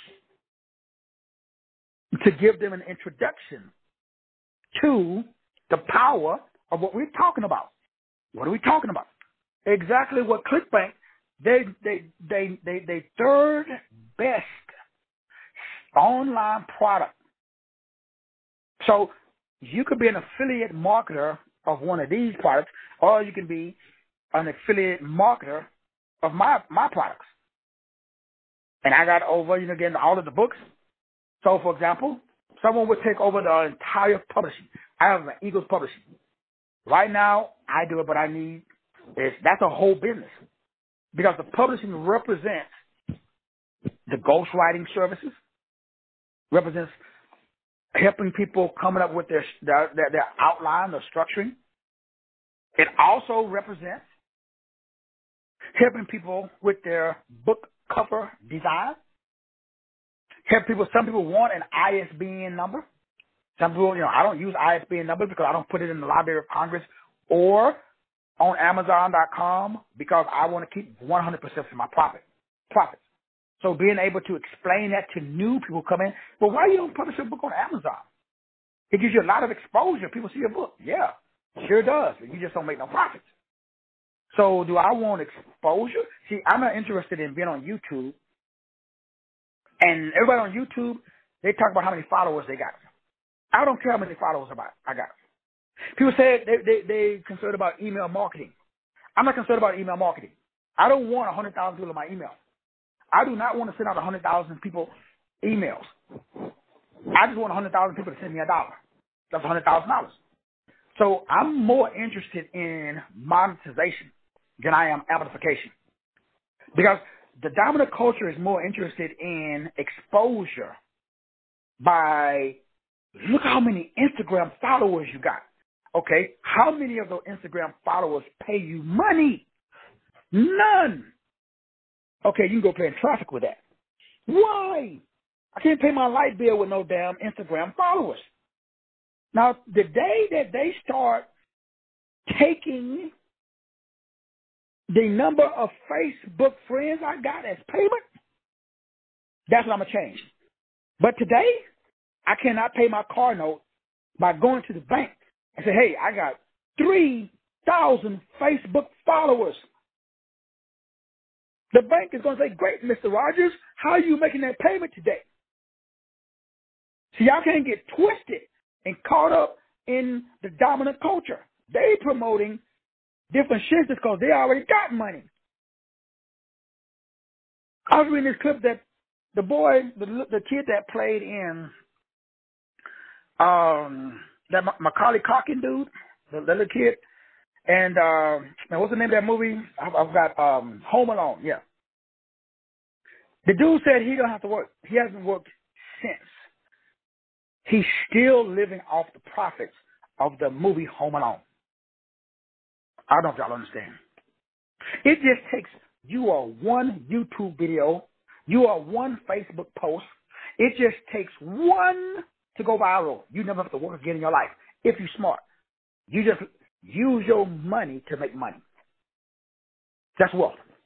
to give them an introduction to the power of what we're talking about. What are we talking about? Exactly what ClickBank, they they they they they third best online product. So you could be an affiliate marketer of one of these products, or you can be an affiliate marketer of my my products. And I got over, you know, again, all of the books. So, for example, someone would take over the entire publishing. I have an Eagles Publishing. Right now, I do it, but I need, it's, that's a whole business. Because the publishing represents the ghostwriting services, represents helping people coming up with their, their, their, their outline, their structuring. It also represents helping people with their book cover design. Help people, some people want an I S B N number. Some people, you know, I don't use I S B N numbers because I don't put it in the Library of Congress or on Amazon dot com because I want to keep one hundred percent of my profit, profits. So being able to explain that to new people come in, well, why you don't publish your book on Amazon? It gives you a lot of exposure. People see your book. Yeah, sure does. But you just don't make no profits. So do I want exposure? See, I'm not interested in being on YouTube. And everybody on YouTube, they talk about how many followers they got. I don't care how many followers about I got. People say they, they, they concerned about email marketing. I'm not concerned about email marketing. I don't want one hundred thousand people in my email. I do not want to send out one hundred thousand people emails. I just want one hundred thousand people to send me a dollar. That's one hundred thousand dollars. So I'm more interested in monetization than I am amplification. Because the dominant culture is more interested in exposure by, look how many Instagram followers you got. Okay, how many of those Instagram followers pay you money? None. Okay, you can go play in traffic with that. Why? I can't pay my light bill with no damn Instagram followers. Now, the day that they start taking the number of Facebook friends I got as payment, that's what I'm going to change. But today, I cannot pay my car note by going to the bank and say, hey, I got three thousand Facebook followers. The bank is going to say, great, Mister Rogers, how are you making that payment today? See, y'all can't get twisted and caught up in the dominant culture. They promoting different shit just because they already got money. I was reading this clip that the boy, the, the kid that played in um, that Macaulay Culkin dude, the little kid, and uh, now what's the name of that movie? I've, I've got um, Home Alone. Yeah, the dude said he don't have to work. He hasn't worked since. He's still living off the profits of the movie Home Alone. I don't know if y'all understand. It just takes you are one YouTube video, you are one Facebook post. It just takes one to go viral. You never have to work again in your life if you're smart. You just use your money to make money. That's wealth.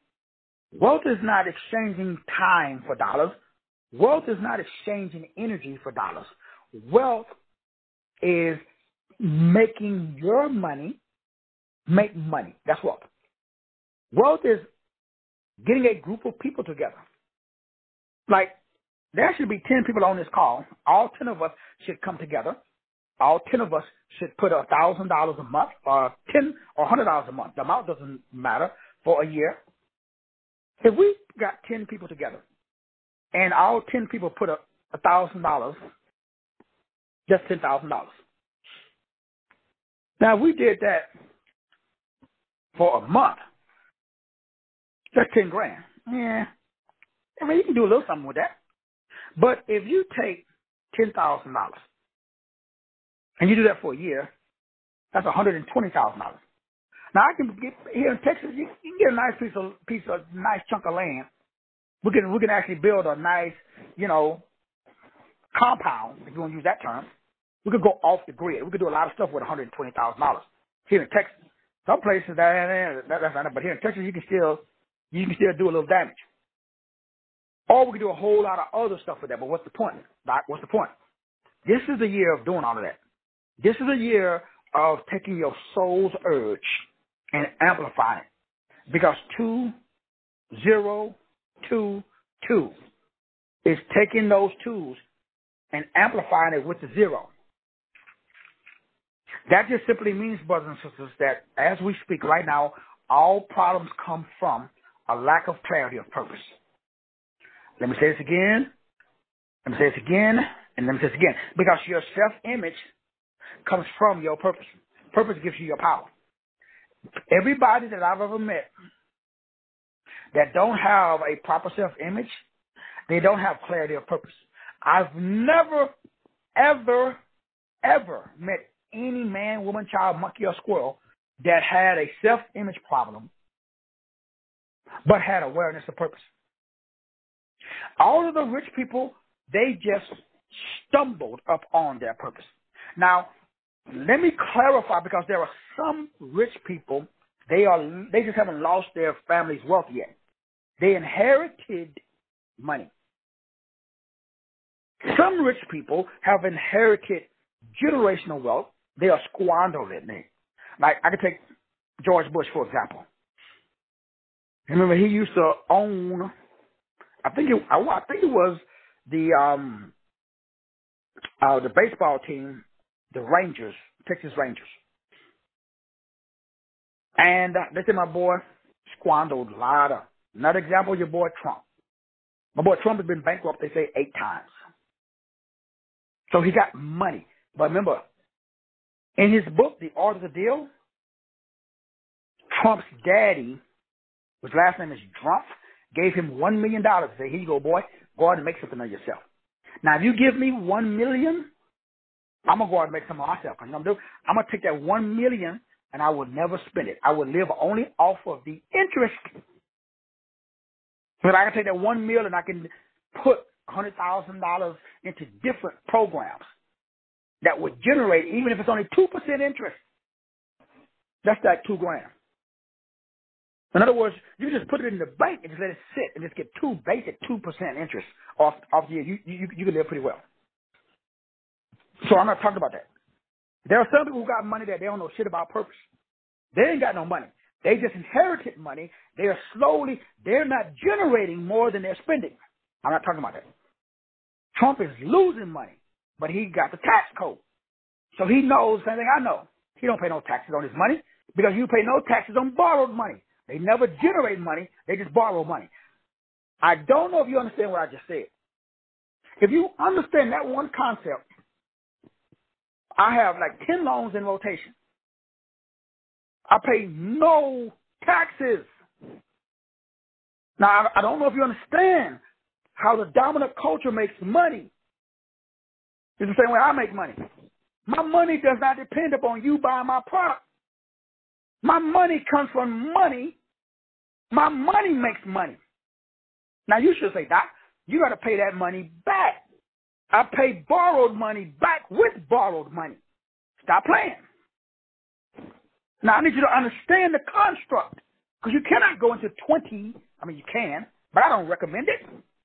Wealth is not exchanging time for dollars. Wealth is not exchanging energy for dollars. Wealth is making your money make money. That's wealth. Wealth is getting a group of people together. Like, there should be ten people on this call. All ten of us should come together. All ten of us should put a thousand dollars a month, or ten or hundred dollars a month. The amount doesn't matter for a year. If we got ten people together, and all ten people put a a thousand dollars, just ten thousand dollars. Now, if we did that for a month, that's ten grand. Yeah, I mean, you can do a little something with that. But if you take ten thousand dollars and you do that for a year, that's one hundred and twenty thousand dollars. Now, I can get here in Texas. You, you can get a nice piece of piece of nice chunk of land. We can we can actually build a nice, you know, compound, if you want to use that term. We could go off the grid. We could do a lot of stuff with one hundred and twenty thousand dollars here in Texas. Some places that, that that's not, but here in Texas, you can still you can still do a little damage. Or we can do a whole lot of other stuff with that. But what's the point, Doc? What's the point? This is the year of doing all of that. This is a year of taking your soul's urge and amplifying it. Because two, zero, two, two is taking those twos and amplifying it with the zero. That just simply means, brothers and sisters, that as we speak right now, all problems come from a lack of clarity of purpose. Let me say this again. Let me say this again. And let me say this again. Because your self-image comes from your purpose. Purpose gives you your power. Everybody that I've ever met that don't have a proper self-image, they don't have clarity of purpose. I've never, ever, ever met any man, woman, child, monkey, or squirrel that had a self-image problem but had awareness of purpose. All of the rich people, they just stumbled up on their purpose. Now, let me clarify, because there are some rich people, they are they just haven't lost their family's wealth yet. They inherited money. Some rich people have inherited generational wealth. They are squandering it. Like, I could take George Bush, for example. Remember, he used to own, I think it, I, I think it was the um, uh, the baseball team, the Rangers, Texas Rangers. And uh, they said my boy squandered a lot of. Another example, your boy Trump. My boy Trump has been bankrupt, they say, eight times. So he got money. But remember, in his book, The Art of the Deal, Trump's daddy, whose last name is Trump, gave him one million dollars. Say, here you go, boy. Go out and make something of yourself. Now, if you give me one million dollars, I'm going to go out and make something of myself. You know what I'm, doing? I'm going to take that one million dollars and I will never spend it. I will live only off of the interest. But I can take that one million dollars and I can put one hundred thousand dollars into different programs that would generate, even if it's only two percent interest. That's like two grand. In other words, you just put it in the bank and just let it sit and just get two basic two percent interest off off the year. You, you you can live pretty well. So I'm not talking about that. There are some people who got money that they don't know shit about purpose. They ain't got no money. They just inherited money. They are slowly, they're not generating more than they're spending. I'm not talking about that. Trump is losing money, but he got the tax code. So he knows the same thing I know. He don't pay no taxes on his money because you pay no taxes on borrowed money. They never generate money. They just borrow money. I don't know if you understand what I just said. If you understand that one concept, I have like ten loans in rotation. I pay no taxes. Now, I, I don't know if you understand how the dominant culture makes money. It's the same way I make money. My money does not depend upon you buying my product. My money comes from money. My money makes money. Now, you should say, Doc, you got to pay that money back. I pay borrowed money back with borrowed money. Stop playing. Now, I need you to understand the construct, because you cannot go into twenty I mean, you can, but I don't recommend it.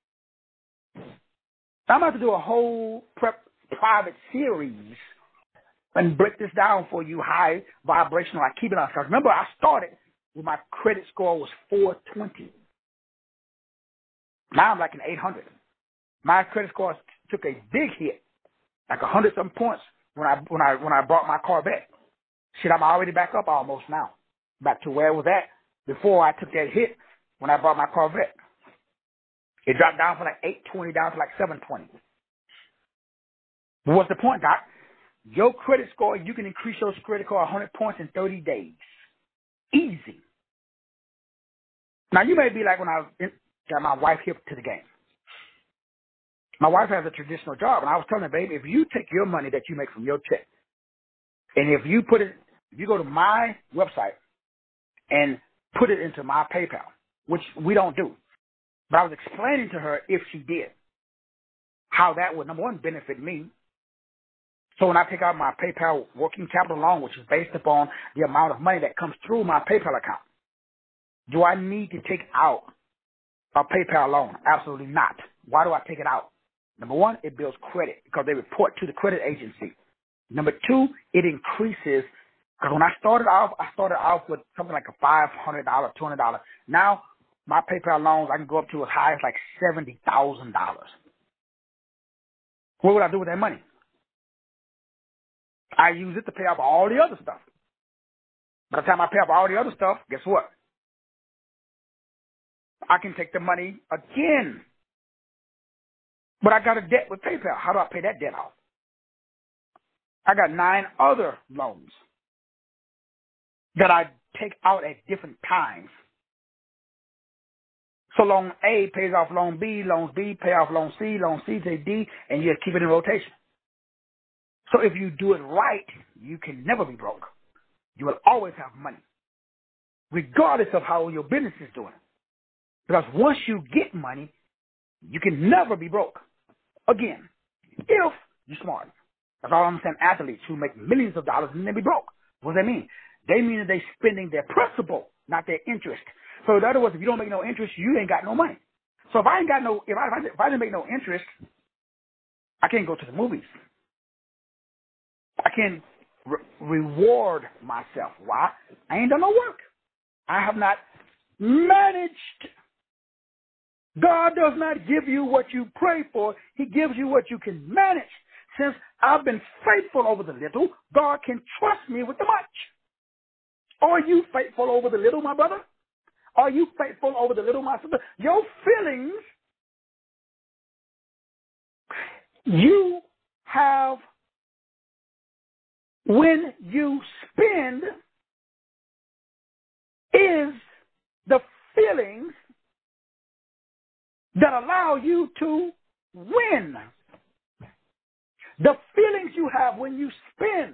So I'm about to do a whole prep private series and break this down for you, high vibrational. I keep it on. Because remember, I started when my credit score was four twenty. Now I'm like an eight hundred. My credit score took a big hit, like a hundred some points when I when I when I bought my Corvette. Shit, I'm already back up almost now, back to where it was at before I took that hit when I bought my Corvette. It dropped down from like eight twenty down to like seven twenty. What's the point, Doc? Your credit score, you can increase your credit score one hundred points in thirty days. Easy. Now, you may be like when I got my wife hip to the game. My wife has a traditional job, and I was telling her, baby, if you take your money that you make from your check, and if you put it, if you go to my website and put it into my PayPal, which we don't do, but I was explaining to her if she did, how that would, number one, benefit me. So when I take out my PayPal working capital loan, which is based upon the amount of money that comes through my PayPal account, do I need to take out a PayPal loan? Absolutely not. Why do I take it out? Number one, it builds credit because they report to the credit agency. Number two, it increases, because when I started off, I started off with something like a five hundred dollars, two hundred dollars. Now, my PayPal loans, I can go up to as high as like seventy thousand dollars. What would I do with that money? I use it to pay off all the other stuff. By the time I pay off all the other stuff, guess what? I can take the money again. But I got a debt with PayPal. How do I pay that debt off? I got nine other loans that I take out at different times. So loan A pays off loan B, loans B pay off loan C, loan C to D, and you just keep it in rotation. So if you do it right, you can never be broke. You will always have money, regardless of how your business is doing. Because once you get money, you can never be broke. Again, if you're smart. That's all I'm saying. Athletes who make millions of dollars and they be broke. What does that mean? They mean that they're spending their principal, not their interest. So in other words, if you don't make no interest, you ain't got no money. So if I ain't got no, if I, if I didn't make no interest, I can't go to the movies. I can re- reward myself. Why? I ain't done no work. I have not managed. God does not give you what you pray for. He gives you what you can manage. Since I've been faithful over the little, God can trust me with the much. Are you faithful over the little, my brother? Are you faithful over the little, my sister? Your feelings, you have, when you spend, is the feelings that allow you to win. The feelings you have when you spend.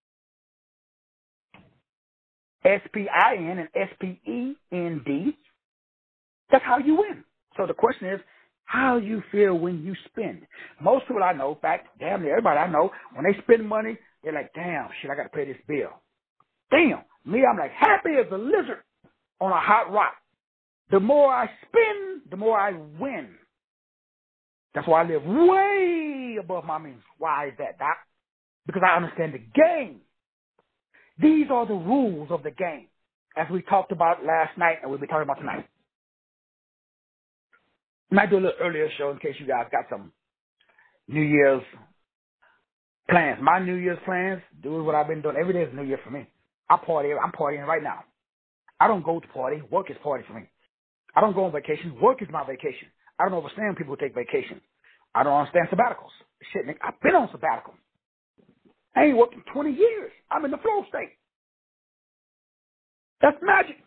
S P I N and S P E N D. That's how you win. So the question is, how you feel when you spend. Most people I know, in fact, damn near everybody I know, when they spend money, they're like, damn, shit, I got to pay this bill. Damn. Me, I'm like happy as a lizard on a hot rock. The more I spend, the more I win. That's why I live way above my means. Why is that, Doc? Because I understand the game. These are the rules of the game, as we talked about last night and we'll be talking about tonight. I might do a little earlier show in case you guys got some New Year's plans. My New Year's plans, doing what I've been doing. Every day is New Year for me. I party. I'm partying right now. I don't go to party. Work is party for me. I don't go on vacation. Work is my vacation. I don't understand people who take vacation. I don't understand sabbaticals. Shit, Nick, I've been on sabbatical. I ain't worked in twenty years. I'm in the flow state. That's magic.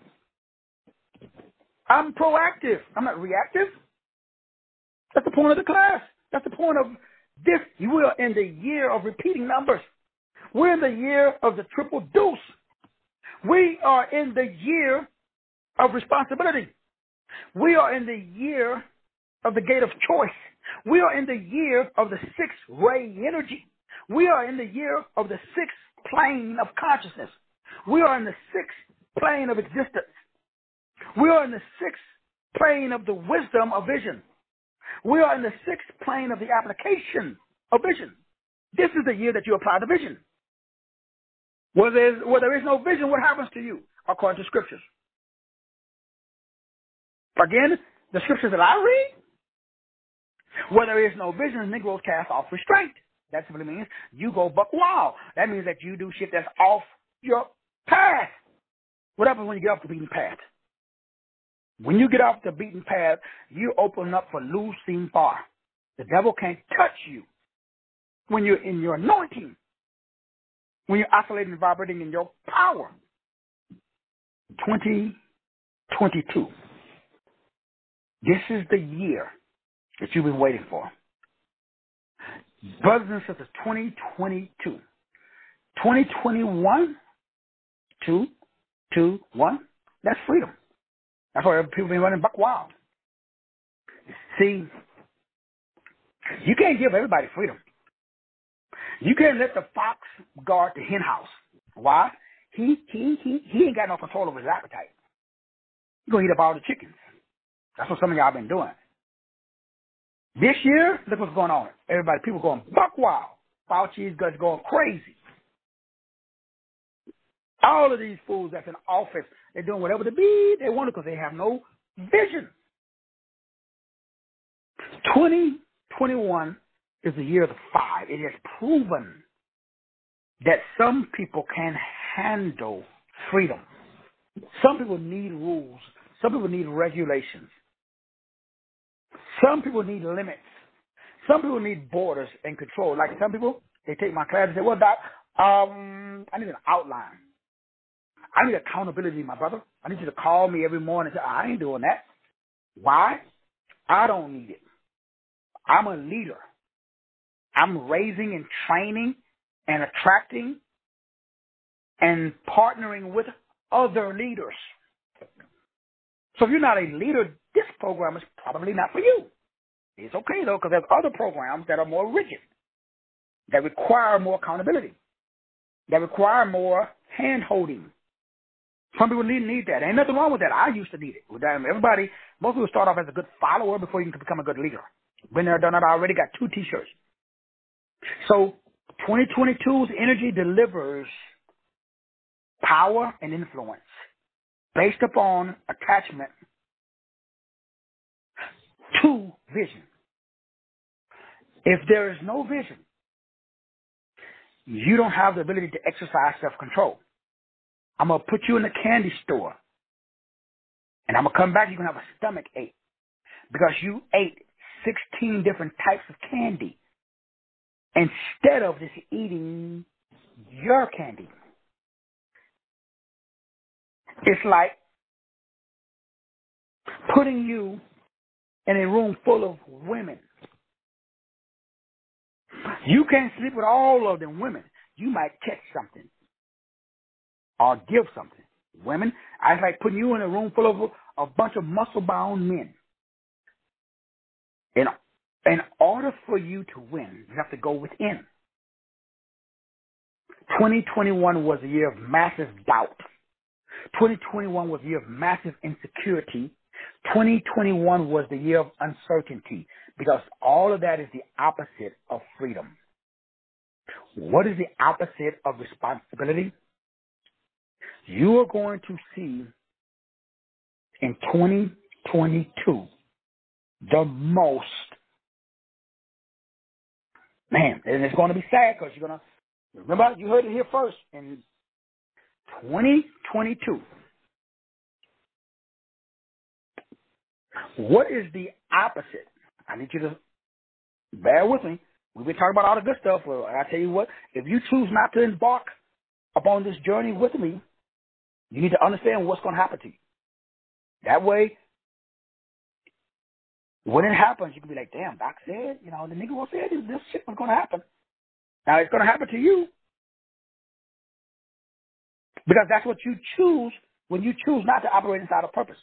I'm proactive. I'm not reactive. That's the point of the class. That's the point of this. You are in the year of repeating numbers. We're in the year of the triple deuce. We are in the year of responsibility. We are in the year of the gate of choice. We are in the year of the sixth ray energy. We are in the year of the sixth plane of consciousness. We are in the sixth plane of existence. We are in the sixth plane of the wisdom of vision. We are in the sixth plane of the application of vision. This is the year that you apply the vision. Where there is, where there is no vision, what happens to you? According to scriptures. Again, the scriptures that I read, where there is no vision, Negroes cast off restraint. That simply means you go buck wild. That means that you do shit that's off your path. What happens when you get off the beaten path? When you get off the beaten path, you open up for losing far. The devil can't touch you when you're in your anointing, when you're oscillating and vibrating in your power. twenty twenty-two. This is the year that you've been waiting for. Brothers and sisters, twenty twenty-two. twenty twenty-one, two, two, one, that's freedom. That's why people have been running buck wild. See, you can't give everybody freedom. You can't let the fox guard the hen house. Why? He he he he ain't got no control over his appetite. He's gonna eat up all the chickens. That's what some of y'all been doing. This year, look what's going on. Everybody, people going buck wild. Fauci's going crazy. All of these fools that's in office, they're doing whatever they be they want to because they have no vision. twenty twenty-one is the year of the five. It has proven that some people can handle freedom. Some people need rules. Some people need regulations. Some people need limits. Some people need borders and control. Like some people, they take my class and say, well, Doc, um, I need an outline. I need accountability, my brother. I need you to call me every morning and say, I ain't doing that. Why? I don't need it. I'm a leader. I'm raising and training and attracting and partnering with other leaders. So if you're not a leader, this program is probably not for you. It's okay, though, because there's other programs that are more rigid, that require more accountability, that require more hand-holding. Some people need need that. Ain't nothing wrong with that. I used to need it. Everybody, most people start off as a good follower before you can become a good leader. Been there, done that. I already got two T-shirts. So twenty twenty-two's energy delivers power and influence based upon attachment to vision. If there is no vision, you don't have the ability to exercise self-control. I'm going to put you in the candy store, and I'm going to come back, you're going to have a stomach ache because you ate sixteen different types of candy instead of just eating your candy. It's like putting you in a room full of women. You can't sleep with all of them women. You might catch something or give something. Women, I like putting you in a room full of a bunch of muscle-bound men. In, in order for you to win, you have to go within. twenty twenty-one was a year of massive doubt. twenty twenty-one was a year of massive insecurity. twenty twenty-one was the year of uncertainty because all of that is the opposite of freedom. What is the opposite of responsibility? You are going to see in twenty twenty-two the most, man, and it's going to be sad because you're going to, remember, you heard it here first, in twenty twenty-two. What is the opposite? I need you to bear with me. We've been talking about all the good stuff. Well, I tell you what, if you choose not to embark upon this journey with me, you need to understand what's going to happen to you. That way, when it happens, you can be like, damn, Doc said, you know, the nigga said this, this shit was going to happen. Now, it's going to happen to you because that's what you choose when you choose not to operate inside of purpose.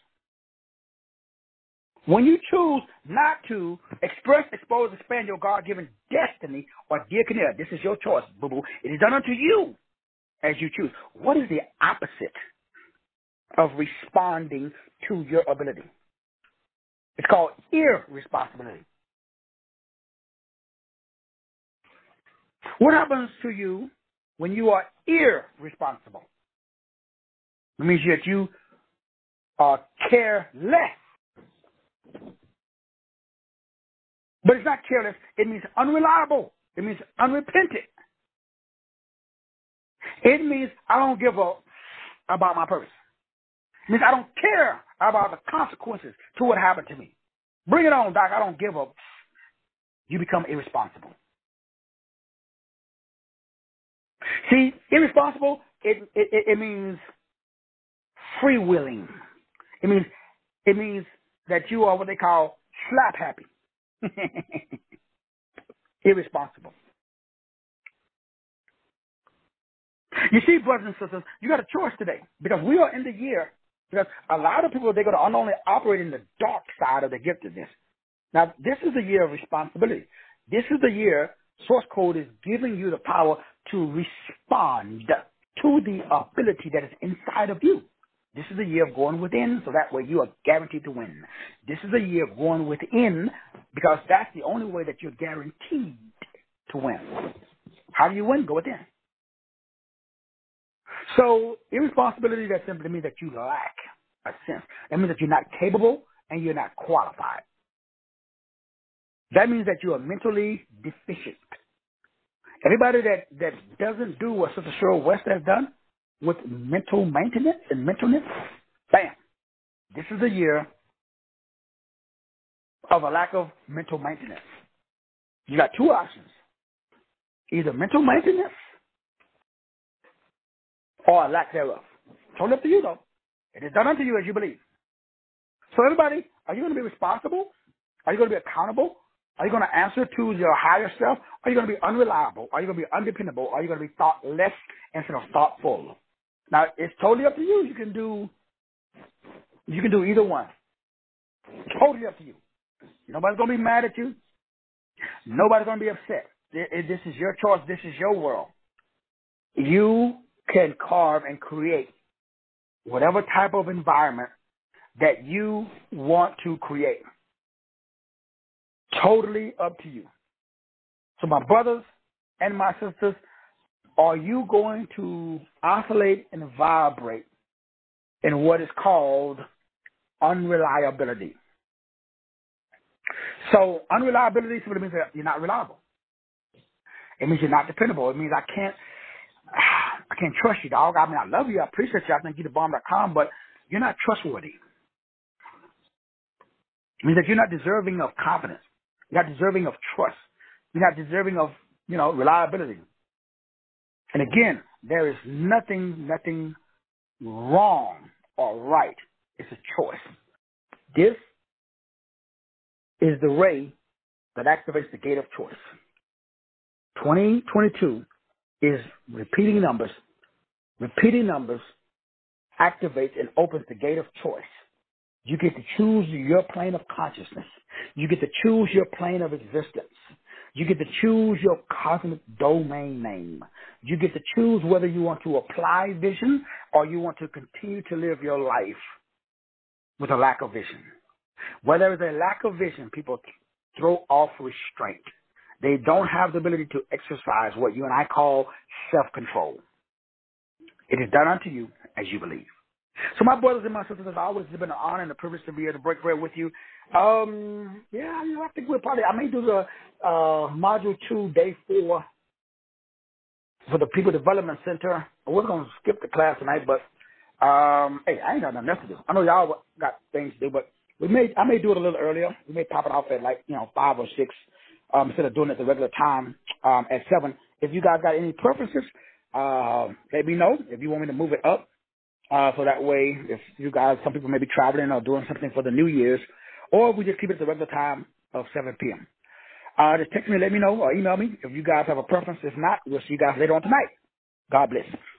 When you choose not to express, expose, expand your God-given destiny or diakonia, this is your choice, boo-boo. It is done unto you as you choose. What is the opposite of responding to your ability? It's called irresponsibility. What happens to you when you are irresponsible? It means that you uh, care less. But it's not careless. It means unreliable. It means unrepentant. It means I don't give a about my purpose. It means I don't care about the consequences to what happened to me. Bring it on, Doc. I don't give a. You become irresponsible. See, irresponsible, it, it, it means freewheeling. It means it means that you are what they call slap happy. Irresponsible. You see, brothers and sisters, you got a choice today because we are in the year. Because a lot of people, they're going to not only operate in the dark side of the giftedness. Now, this is the year of responsibility. This is the year Source Code is giving you the power to respond to the ability that is inside of you. This is the year of going within, so that way you are guaranteed to win. This is the year of going within because that's the only way that you're guaranteed to win. How do you win? Go within. So irresponsibility, that simply means that you lack a sense. That means that you're not capable and you're not qualified. That means that you are mentally deficient. Everybody that, that doesn't do what Sister Cheryl West has done with mental maintenance and mentalness, bam, this is a year of a lack of mental maintenance. You got two options. Either mental maintenance or a lack thereof. Totally up to you, though. It is done unto you as you believe. So everybody, are you going to be responsible? Are you going to be accountable? Are you going to answer to your higher self? Are you going to be unreliable? Are you going to be undependable? Are you going to be thoughtless instead of thoughtful? Now, it's totally up to you. You can do, you can do either one. Totally up to you. Nobody's going to be mad at you. Nobody's going to be upset. This is your choice. This is your world. You can carve and create whatever type of environment that you want to create. Totally up to you. So my brothers and my sisters, are you going to oscillate and vibrate in what is called unreliability? So unreliability simply means that you're not reliable. It means you're not dependable. It means I can't I can't trust you, dog. I mean, I love you. I appreciate you. I think you're the bomb dot com, but you're not trustworthy. It means that you're not deserving of confidence. You're not deserving of trust. You're not deserving of, you know, reliability. And again, there is nothing, nothing wrong or right. It's a choice. This is the ray that activates the gate of choice. twenty twenty-two is repeating numbers. Repeating numbers activates and opens the gate of choice. You get to choose your plane of consciousness. You get to choose your plane of existence. You get to choose your cosmic domain name. You get to choose whether you want to apply vision or you want to continue to live your life with a lack of vision. Where there is a lack of vision, people throw off restraint. They don't have the ability to exercise what you and I call self-control. It is done unto you as you believe. So my brothers and my sisters, it's always been an honor and a privilege to be here to break bread with you. Um, yeah, you know, I think we'll probably, I may do the uh, module two, day four for the People Development Center. We're going to skip the class tonight, but um, hey, I ain't got nothing else to do. I know y'all got things to do, but we may, I may do it a little earlier. We may pop it off at like, you know, five or six um, instead of doing it at the regular time um, at seven. If you guys got any preferences, uh, let me know if you want me to move it up. Uh, so that way, if you guys, some people may be traveling or doing something for the New Year's, or we just keep it at the regular time of seven p.m. Uh, just text me, let me know, or email me if you guys have a preference. If not, we'll see you guys later on tonight. God bless.